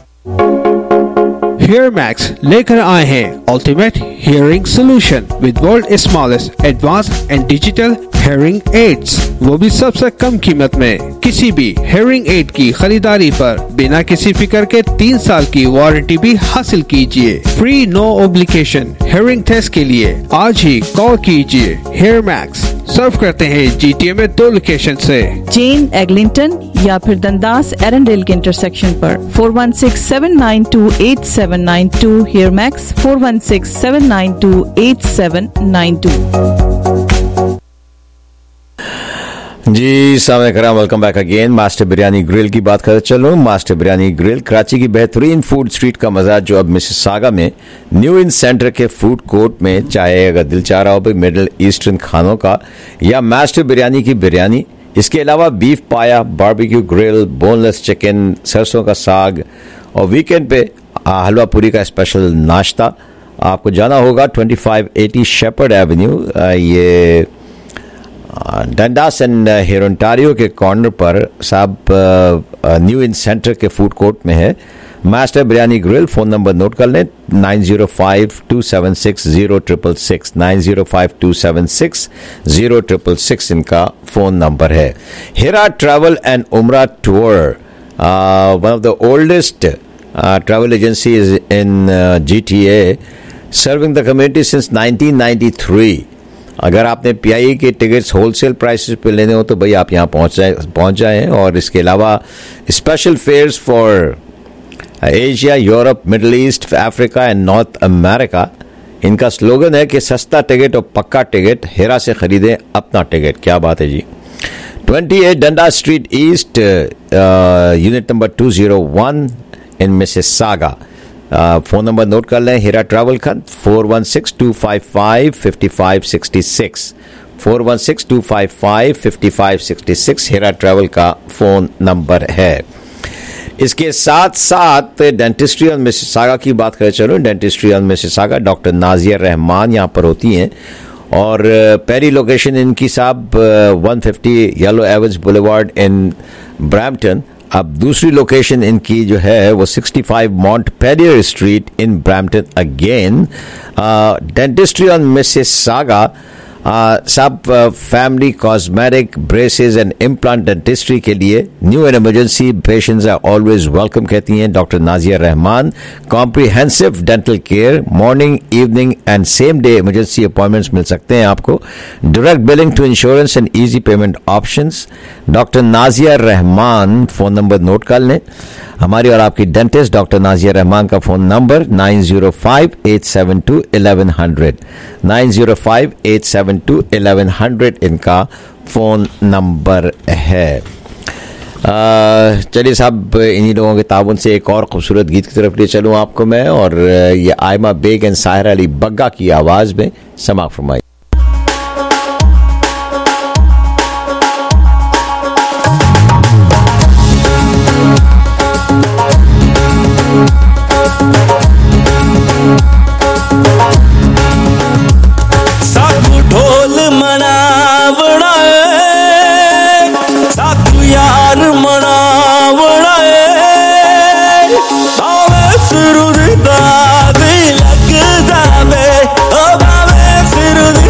Hear max लेकर आए हैं ultimate hearing solution with world smallest advance and digital hearing aids, वो भी सबसे कम कीमत में। किसी भी हेयरिंग एड की खरीदारी पर बिना किसी फिक्र के तीन साल की वारंटी भी हासिल कीजिए। Free no obligation hearing test के लिए आज ही कॉल कीजिए। हेयर मैक्स सर्व करते हैं जीटीए में दो लोकेशन से, जेन एग्लिंटन या फिर दंदास एरंडेल के इंटरसेक्शन पर। Four one six seven nine two eight seven nine two, hear max four one six seven nine two eight seven nine two. जी सामने कराम, welcome back again. Master biryani grill की बात करते चलो। मास्टर बिरयानी ग्रिल कराची की बेहतरीन फूड स्ट्रीट का मजा जो अब मिसिसागा में न्यू इन सेंटर के फूड कोर्ट में, चाहे अगर दिल चाह रहा हो भाई मिडल ईस्टर्न खानों का या मास्टर बिरयानी की बिरयानी, इसके अलावा बीफ पाया, बारबेक्यू ग्रिल, बोनलेस चिकन, सरसों का साग और वीकेंड पे हलवा पूरी का स्पेशल नाश्ता। आपको जाना होगा twenty five eighty Shepard avenue, ये डंडास एंड हियर ओंटारियो के कॉर्नर पर साहब न्यू इन सेंटर के फूड कोर्ट में है master biryani grill. Phone number note कर लें, nine zero five two seven six zero triple six, nine zero five two seven six zero triple six इनका phone number है। Hira travel and Umrah tour, one of the oldest travel agencies in GTA, serving the community since nineteen ninety three. अगर आपने PIA के tickets wholesale prices पे लेने हो तो भाई आप यहाँ पहुँच जाए पहुँच जाएँ। और इसके अलावा special fares for Asia, Europe, middle east, Africa and north America. इनका स्लोगन है कि सस्ता टिकट और पक्का टिकट, हेरा से खरीदें अपना टिकट। क्या बात है जी। Twenty eight Dundas street east, unit number two zero one in Mississauga. Phone number note कर लें, हेरा ट्रैवल का four one six two five five fifty five sixty six, four one six two five five fifty five sixty six Hera travel का phone number है। इसके साथ साथ dentistry on Mississauga की बात करें चलो। Dentistry on Mississauga doctor Nazia Rahman यहाँ पर होती हैं और पहली लोकेशन इनकी साहब one fifty Yellow Avens boulevard in Brampton. अब दूसरी लोकेशन इनकी जो है वो sixty five Montpelier street in Brampton again. Dentistry on Mississauga सब family cosmetic, braces and implant dentistry के लिए new and emergency patients are always welcome कहती हैं doctor Nazia Rahman. Comprehensive dental care, morning, evening and same day emergency appointments मिल सकते हैं आपको। Direct billing to insurance and easy payment options. Doctor Nazia Rahman, phone number note कर लें। हमारी और आपकी डेंटिस्ट डॉक्टर नाजिया रहमान का phone number nine zero five eight seven two eleven hundred, nine zero five eight seven two eleven hundred इनका phone number है। चलिए साहब, इन्हीं लोगों के ताबन से एक और खूबसूरत गीत की तरफ ले चलूँ आपको मैं, और ये आयमा बेग एंड साहिर अली बग्गा की आवाज में समाअत फरमाइए। फिर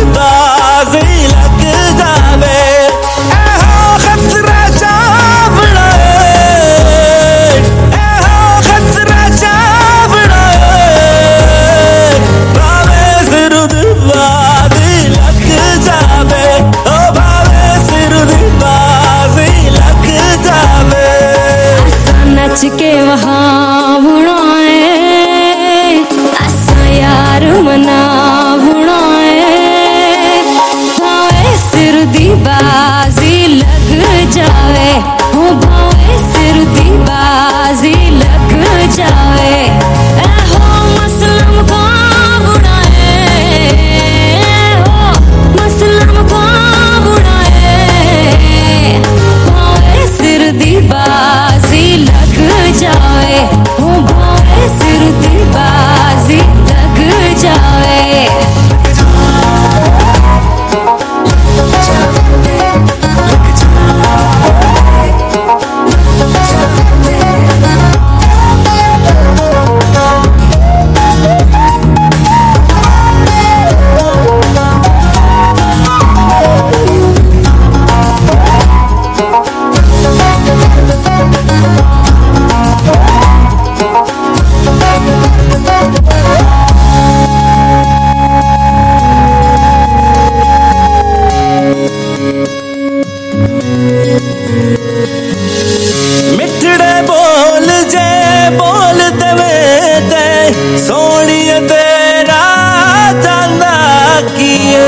सोनिए तेरा जाना किए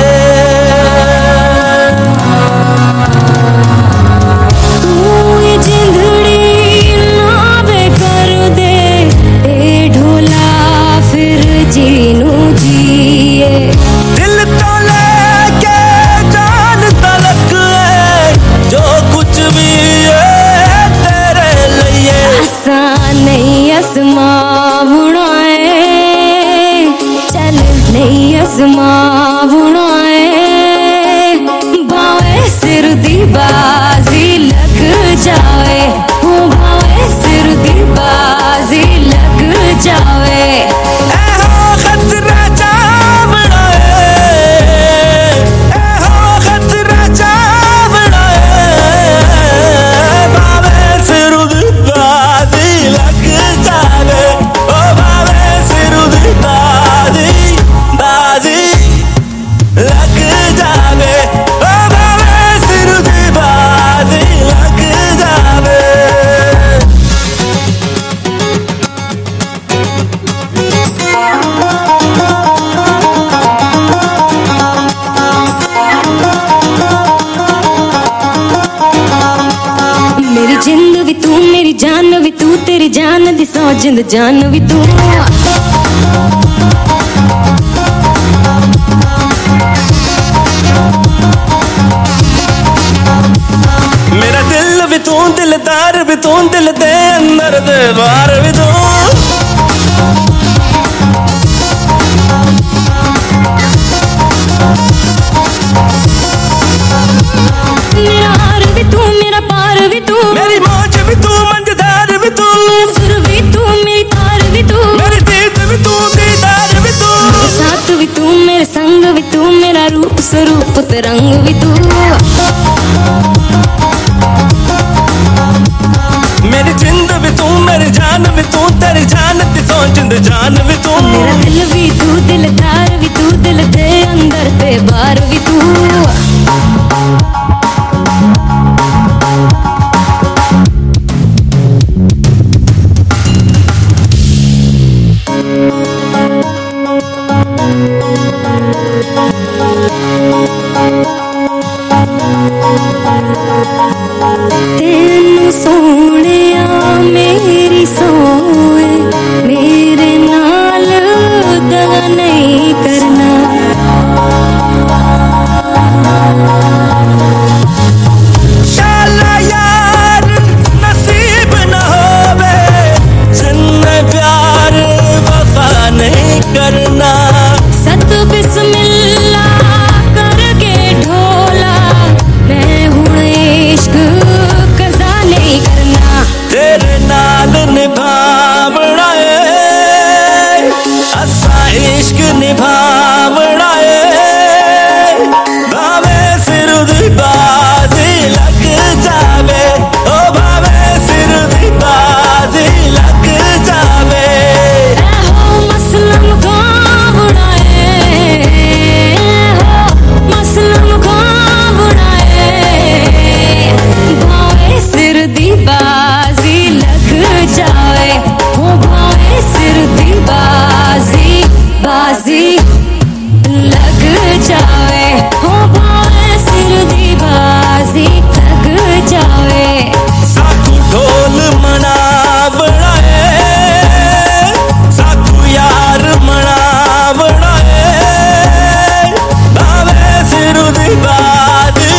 जीनू जिए दिल तो लेके जान तलक है जो कुछ भी है तेरे लिए आसान नहीं आसमां बुनाए चल नहीं आसमां बुनाए भावे सिर दी बाजी लग जाए वो भावे सिर दी बाजी लग जाए जान भी तू तेरी जान दी सौ जिंद जान भी तू मेरा दिल भी तू दिलदार भी तू दिल दे अंदर दे बाहर भी तू मेरा हार भी तू मेरा पार भी तू मेरी मौज भी तू मंजदार भी तू सुर भी तू मेरी तार भी तू मेरी दीद भी तू दीदार भी तू मेरे साथ भी तू मेरे संग भी तू मेरा रूप स्वरूप ते रंग भी तू मेरी जिंद भी तू मेरी जान भी तू तेरी जान दी सौ जिंद जान भी तू मेरा दिल भी तू दिलदार भी तू दिल दे अंदर ते बाहर भी तू तेनू सोनिया मेरी सोए मेरे नाल दगा नहीं करना शाला यार नसीब न होवे जिन्ने प्यार वफा नहीं करना सत बिस्मिल्लाह करके ढोला मैं हुण इश्क कज़ा नहीं करना तेरे नाल निभावना है असा इश्क निभावना है भावे सिर दी बाजी लग जावे ओ भावे सिर दी बाजी लग जावे हो मसला मुकाबला हो मसला मुकाबला भावे सिर दी बाजी लग जाए वो भावे सिर दी बाजी बाजी लग जाए हो भावे सिर दी बाजी लग जाए साकू ढोल मना बनाए साकू यार मना बनाए भावे सिर दी बाजी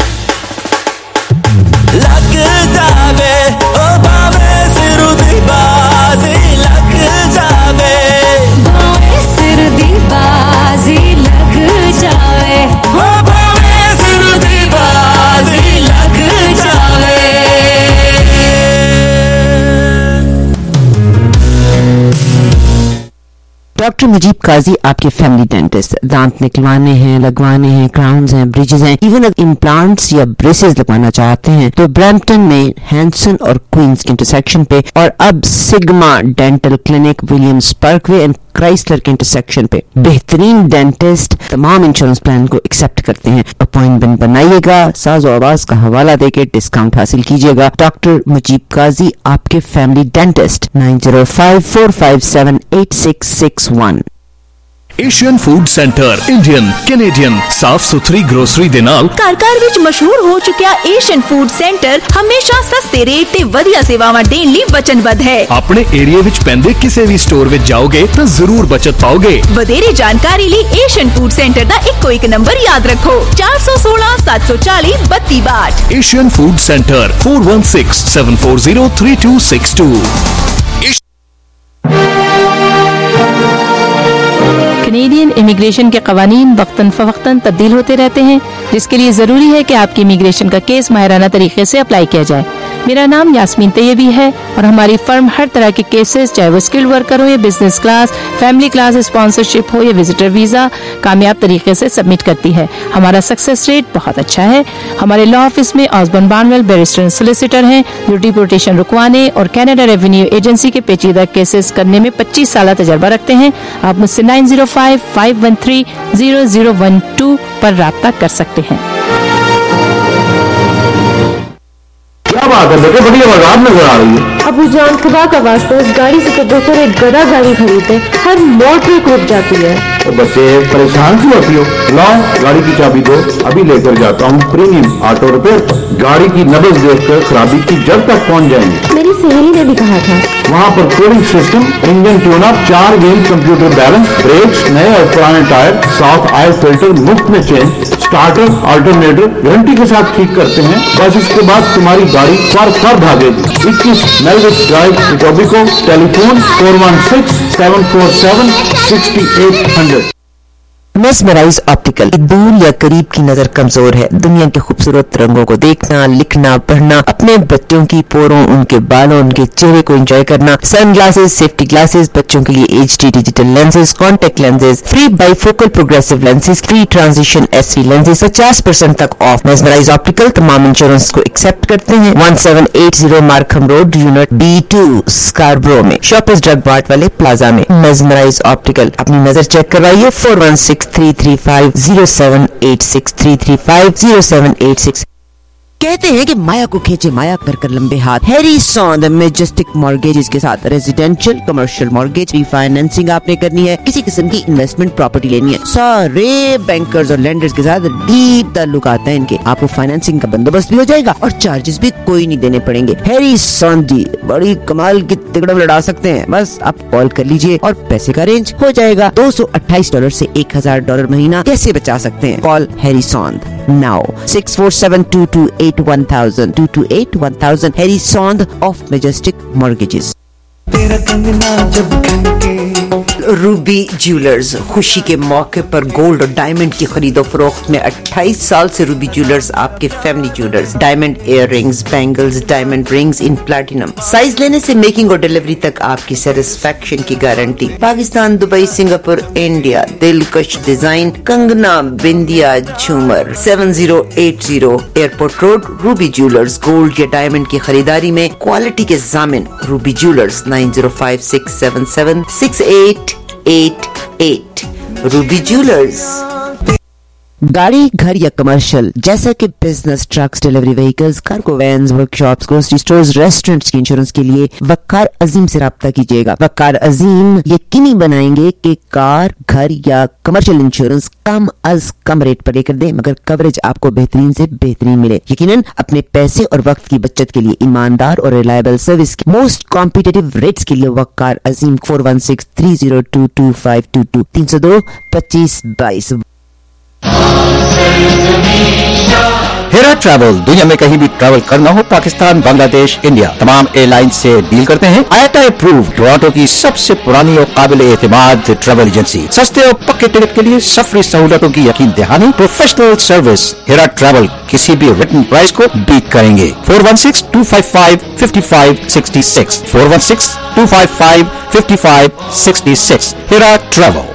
लग जावे ओ भावे सिर दी बाजी लग जावे भावे सिर दी बाजी लग जाए ओ भावे सिर दी बाजी लग जावे डॉक्टर मुजीब काजी आपके फैमिली डेंटिस्ट, दांत निकलवाने हैं, लगवाने हैं, क्राउन्स हैं, ब्रिजेस हैं, इवन अगर इम्प्लांट्स या ब्रेसेस लगवाना चाहते हैं तो ब्रैम्पटन में हैंसन और क्वींस के इंटरसेक्शन पे और अब sigma dental clinic Williams parkway and Chrysler के इंटरसेक्शन पे बेहतरीन डेंटिस्ट तमाम इंश्योरेंस प्लान को एक्सेप्ट करते हैं। अपॉइंटमेंट बनाइएगा, साज़ो आवाज का हवाला देके डिस्काउंट हासिल कीजिएगा। डॉक्टर मुजीब काजी, आपके family dentist, nine zero five four five seven eight six six one. Asian food centre Indian Canadian साफ सुथरी ग्रोसरी ਦੇ ਨਾਲ ਘਰ ਘਰ ਵਿੱਚ ਮਸ਼ਹੂਰ ਹੋ ਚੁੱਕਿਆ ਏਸ਼ੀਅਨ ਫੂਡ ਸੈਂਟਰ ਹਮੇਸ਼ਾ ਸਸਤੇ ਰੇਟ ਤੇ ਵਧੀਆ ਸੇਵਾਵਾਂ ਦੇਣ ਲਈ ਵਚਨਬੱਧ ਹੈ। ਆਪਣੇ ਏਰੀਆ ਵਿੱਚ ਪੈਂਦੇ ਕਿਸੇ ਵੀ ਸਟੋਰ ਵਿੱਚ ਜਾਓਗੇ ਤਾਂ ਜ਼ਰੂਰ ਬਚਤ ਪਾਓਗੇ। ਵਧੇਰੇ ਜਾਣਕਾਰੀ ਲਈ ਏਸ਼ੀਅਨ ਫੂਡ ਸੈਂਟਰ ਦਾ ਇੱਕੋ ਇੱਕ ਨੰਬਰ ਯਾਦ ਰੱਖੋ, ਚਾਰ ਇੱਕ ਛੇ ਸੱਤ ਚਾਰ ਜ਼ੀਰੋ ਬੱਤੀ ਬਾਹਠ। Asian food centre four one six seven four zero three two six two. Canadian immigration के कवानीन वक्तन फवक्तन तब्दील होते रहते हैं, जिसके लिए ज़रूरी है कि आपकी इमिग्रेशन का केस माहिराना तरीके से अप्लाई किया जाए। मेरा नाम यास्मीन तैयबी है और हमारी फर्म हर तरह के केसेस, चाहे वो स्किल्ड वर्कर हो या business class, family class, sponsorship हो या विजिटर वीज़ा, कामयाब तरीके से सबमिट करती है। हमारा सक्सेस रेट बहुत अच्छा है। हमारे लॉ ऑफिस में Osborne Barnwell barrister and solicitor हैं जो डिपोर्टेशन रुकवाने और कनाडा रेवेन्यू एजेंसी के पेचीदा केसेस करने में पच्चीस साल तजर्बा रखते हैं। आप मुझसे nine zero five five one three zero zero one two पर राब्ता कर सकते हैं। क्या बात है बेटे, बड़ी आवाज़ नजर आ रही है। अबू जान, खुदा का वास्ता उस गाड़ी से तो बेहतर एक गधा गाड़ी खरीदे, हर मोड़ पे रुक जाती है। तो बच्चे परेशान क्यों होती हो? लाओ गाड़ी की चाबी दो, अभी लेकर जाता हूँ प्रीमियम ऑटो रिपेयर। गाड़ी की नब्ज देखकर खराबी की जड़ तक पहुँच जाएंगे। मेरी सहेली ने भी कहा था। वहाँ पर cooling system, engine tune up, चार गेम कंप्यूटर बैलेंस, ब्रेक्स, नए और पुराने टायर, साफ ऑयल फिल्टर मुफ्त में चेंज, स्टार्टर अल्टरनेटर गारंटी के साथ ठीक करते हैं। बस इसके बाद तुम्हारी गाड़ी फर फर भागेगी। इक्कीस Millwick drive, Etobicoke, telephone four one six seven four seven sixty eight hundred. Mesmerize optical. दूर या करीब की नजर कमजोर है, दुनिया के खूबसूरत रंगों को देखना, लिखना, पढ़ना, अपने बच्चों की पोरों, उनके बालों, उनके चेहरे को एंजॉय करना। सन ग्लासेस, सेफ्टी ग्लासेस, बच्चों के लिए H D digital lenses, contact lenses, free bifocal progressive lenses, free transition S C lenses, पचास परसेंट तक ऑफ। मेस्मराइज ऑप्टिकल तमाम इंश्योरेंस को एक्सेप्ट करते हैं। One seven eight zero Markham road, unit B two, Scarborough में, shoppers drug mart वाले plaza में। Mesmerize optical, अपनी नजर चेक करवाइए। Four one six three three five zero seven eight six three three five zero seven eight six. कहते हैं कि माया को खींचे माया कर कर लंबे हाथ। हैरी सॉन्द मेजेस्टिक मॉर्गेजेस के साथ रेजिडेंशियल कमर्शियल मॉर्गेज रीफाइनेंसिंग आपने करनी है, किसी किस्म की इन्वेस्टमेंट प्रॉपर्टी लेनी है, सारे बैंकर्स और लेंडर्स के साथ डीप ताल्लुक आता है इनके। आपको फाइनेंसिंग का बंदोबस्त भी हो जाएगा और चार्जेस भी कोई नहीं देने पड़ेंगे। हैरी सॉन्द जी बड़ी कमाल की तिकड़म लड़ा सकते हैं, बस आप कॉल कर लीजिए और पैसे का अरेंज हो जाएगा। दो सौ अट्ठाईस डॉलर से एक हजार डॉलर महीना कैसे बचा सकते हैं? Call Harry Sondh now six four seven two two eight one thousand two two eight one thousand. Harry Sondh of majestic mortgages. तेरा कंगना जब खनके। रूबी ज्वेलर्स, खुशी के मौके पर गोल्ड और डायमंड की खरीदो फरोख्त में अट्ठाईस साल से रूबी ज्वेलर्स आपके family jewellers. Diamond ear rings, bangles, diamond rings in platinum. Size लेने से मेकिंग और डिलीवरी तक आपकी सेटिस्फेक्शन की guarantee. Pakistan, Dubai, Singapore, India, दिलकश डिजाइन, कंगना, बिंदिया, झूमर। Seven zero eight zero airport road, Ruby Jewellers. Gold या डायमंड की खरीदारी में क्वालिटी के जामिन Ruby Jewellers. Nine zero five six seven seven six eight eight eight. Ruby Jewellers. गाड़ी, घर या कमर्शियल जैसा कि business, trucks, delivery vehicles, cargo vans, workshops, grocery stores, restaurants की इंश्योरेंस के लिए वक्कार अजीम से राब्ता कीजिएगा। वक्कार अजीम यकीनी बनाएंगे कि कार, घर या कमर्शियल इंश्योरेंस कम अज कम रेट पर लेकर दें, मगर कवरेज आपको बेहतरीन से बेहतरीन मिले। यकीनन अपने पैसे और वक्त की बचत के लिए ईमानदार और रिलायबल सर्विस की मोस्ट कॉम्पिटिटिव रेट्स के लिए Waqar Azeem four one six three zero two two five two two तीन सौ दो पच्चीस बाईस। हेरा ट्रैवल दुनिया में कहीं भी ट्रैवल करना हो, पाकिस्तान, बांग्लादेश, इंडिया, तमाम एयरलाइन से डील करते हैं। आईएटा अप्रूव टोरंटो की सबसे पुरानी और काबिल एतमाद ट्रैवल एजेंसी। सस्ते और पक्के टिकट के लिए सफरी सहूलतों की यकीन दहानी, प्रोफेशनल सर्विस। हेरा ट्रैवल किसी भी रिटन प्राइस को बीट करेंगे। Four one six two five five fifty five sixty six four one six two five five fifty five sixty six. Hera travel.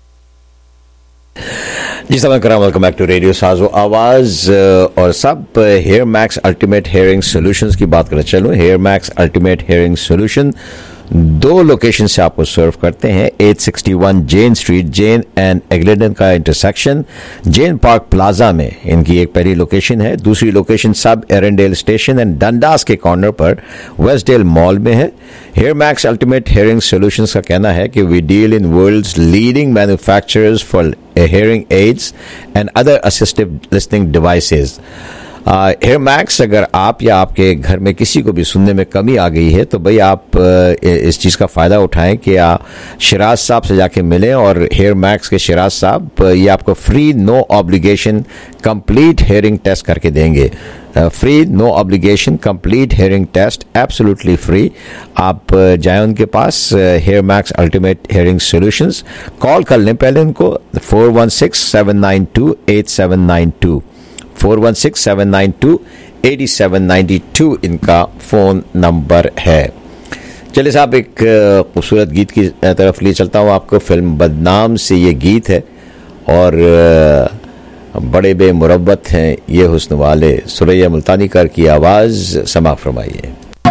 जी सलाम कराम, वेलकम बैक टू रेडियो साजो आवाज। और सब Hear Max Ultimate Hearing Solutions की बात करना चलो। Hear Max Ultimate Hearing Solution दो लोकेशन से आपको सर्व करते हैं। Eight sixty one Jane street, Jane and Eglinton का इंटरसेक्शन, जेन पार्क प्लाजा में इनकी एक पहली लोकेशन है। दूसरी लोकेशन सब एरेंडेल स्टेशन एंड डंडास के कॉर्नर पर वेस्टडेल मॉल में है। Hear Max Ultimate Hearing Solutions का कहना है कि we deal in world's leading manufacturers for hearing aids and other assistive listening devices. Hear Max, अगर आप या आपके घर में किसी को भी सुनने में कमी आ गई है तो भाई आप uh, इस चीज़ का फ़ायदा उठाएं कि आप शिराज साहब से जाके मिलें। और हेयर मैक्स के शिराज साहब uh, ये आपको free no obligation complete hearing test करके देंगे। Free no obligation complete hearing test, absolutely free. आप uh, जाएं उनके पास, Hear Max Ultimate Hearing Solutions. Call कर लें पहले उनको, four one six seven nine two eight seven nine two, four one six seven nine two eight seven nine two इनका phone number है। चलिए साहब, एक खूबसूरत गीत की तरफ ले चलता हूँ आपको। फिल्म बदनाम से ये गीत है और बड़े बेमुरब्बत हैं ये हुस्न वाले, सुरैया मुल्तानी कर की आवाज़ समा फरमाइए।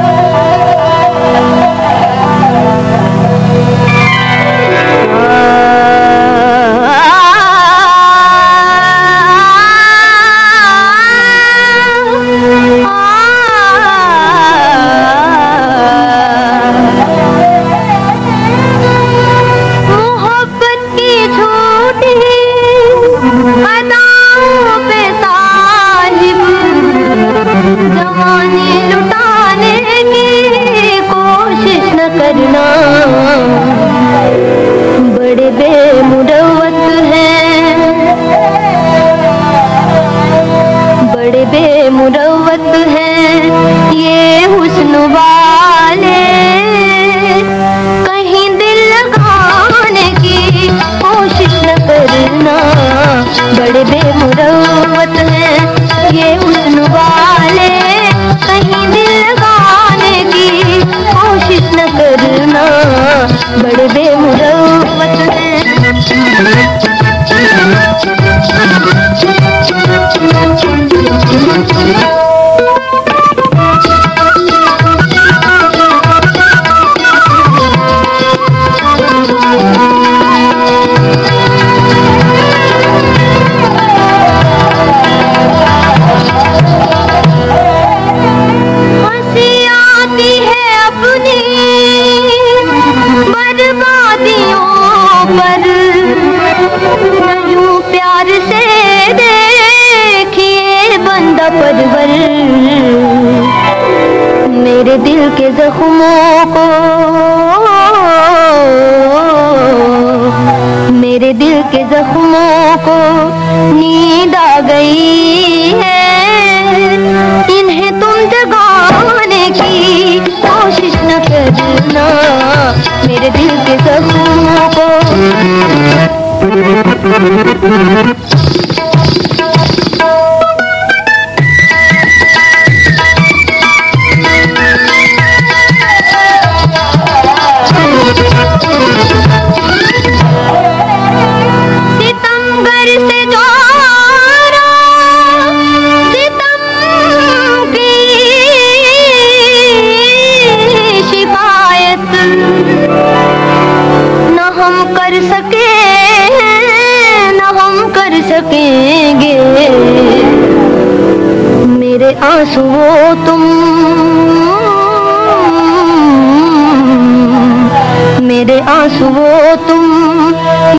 मेरे दिल के जख्मों को, मेरे दिल के जख्मों को नींद आ गई है। इन्हें तुम जगाने की कोशिश न करना, मेरे दिल के जख्मों को। मेरे आंसुओं तुम, मेरे आंसुओं तुम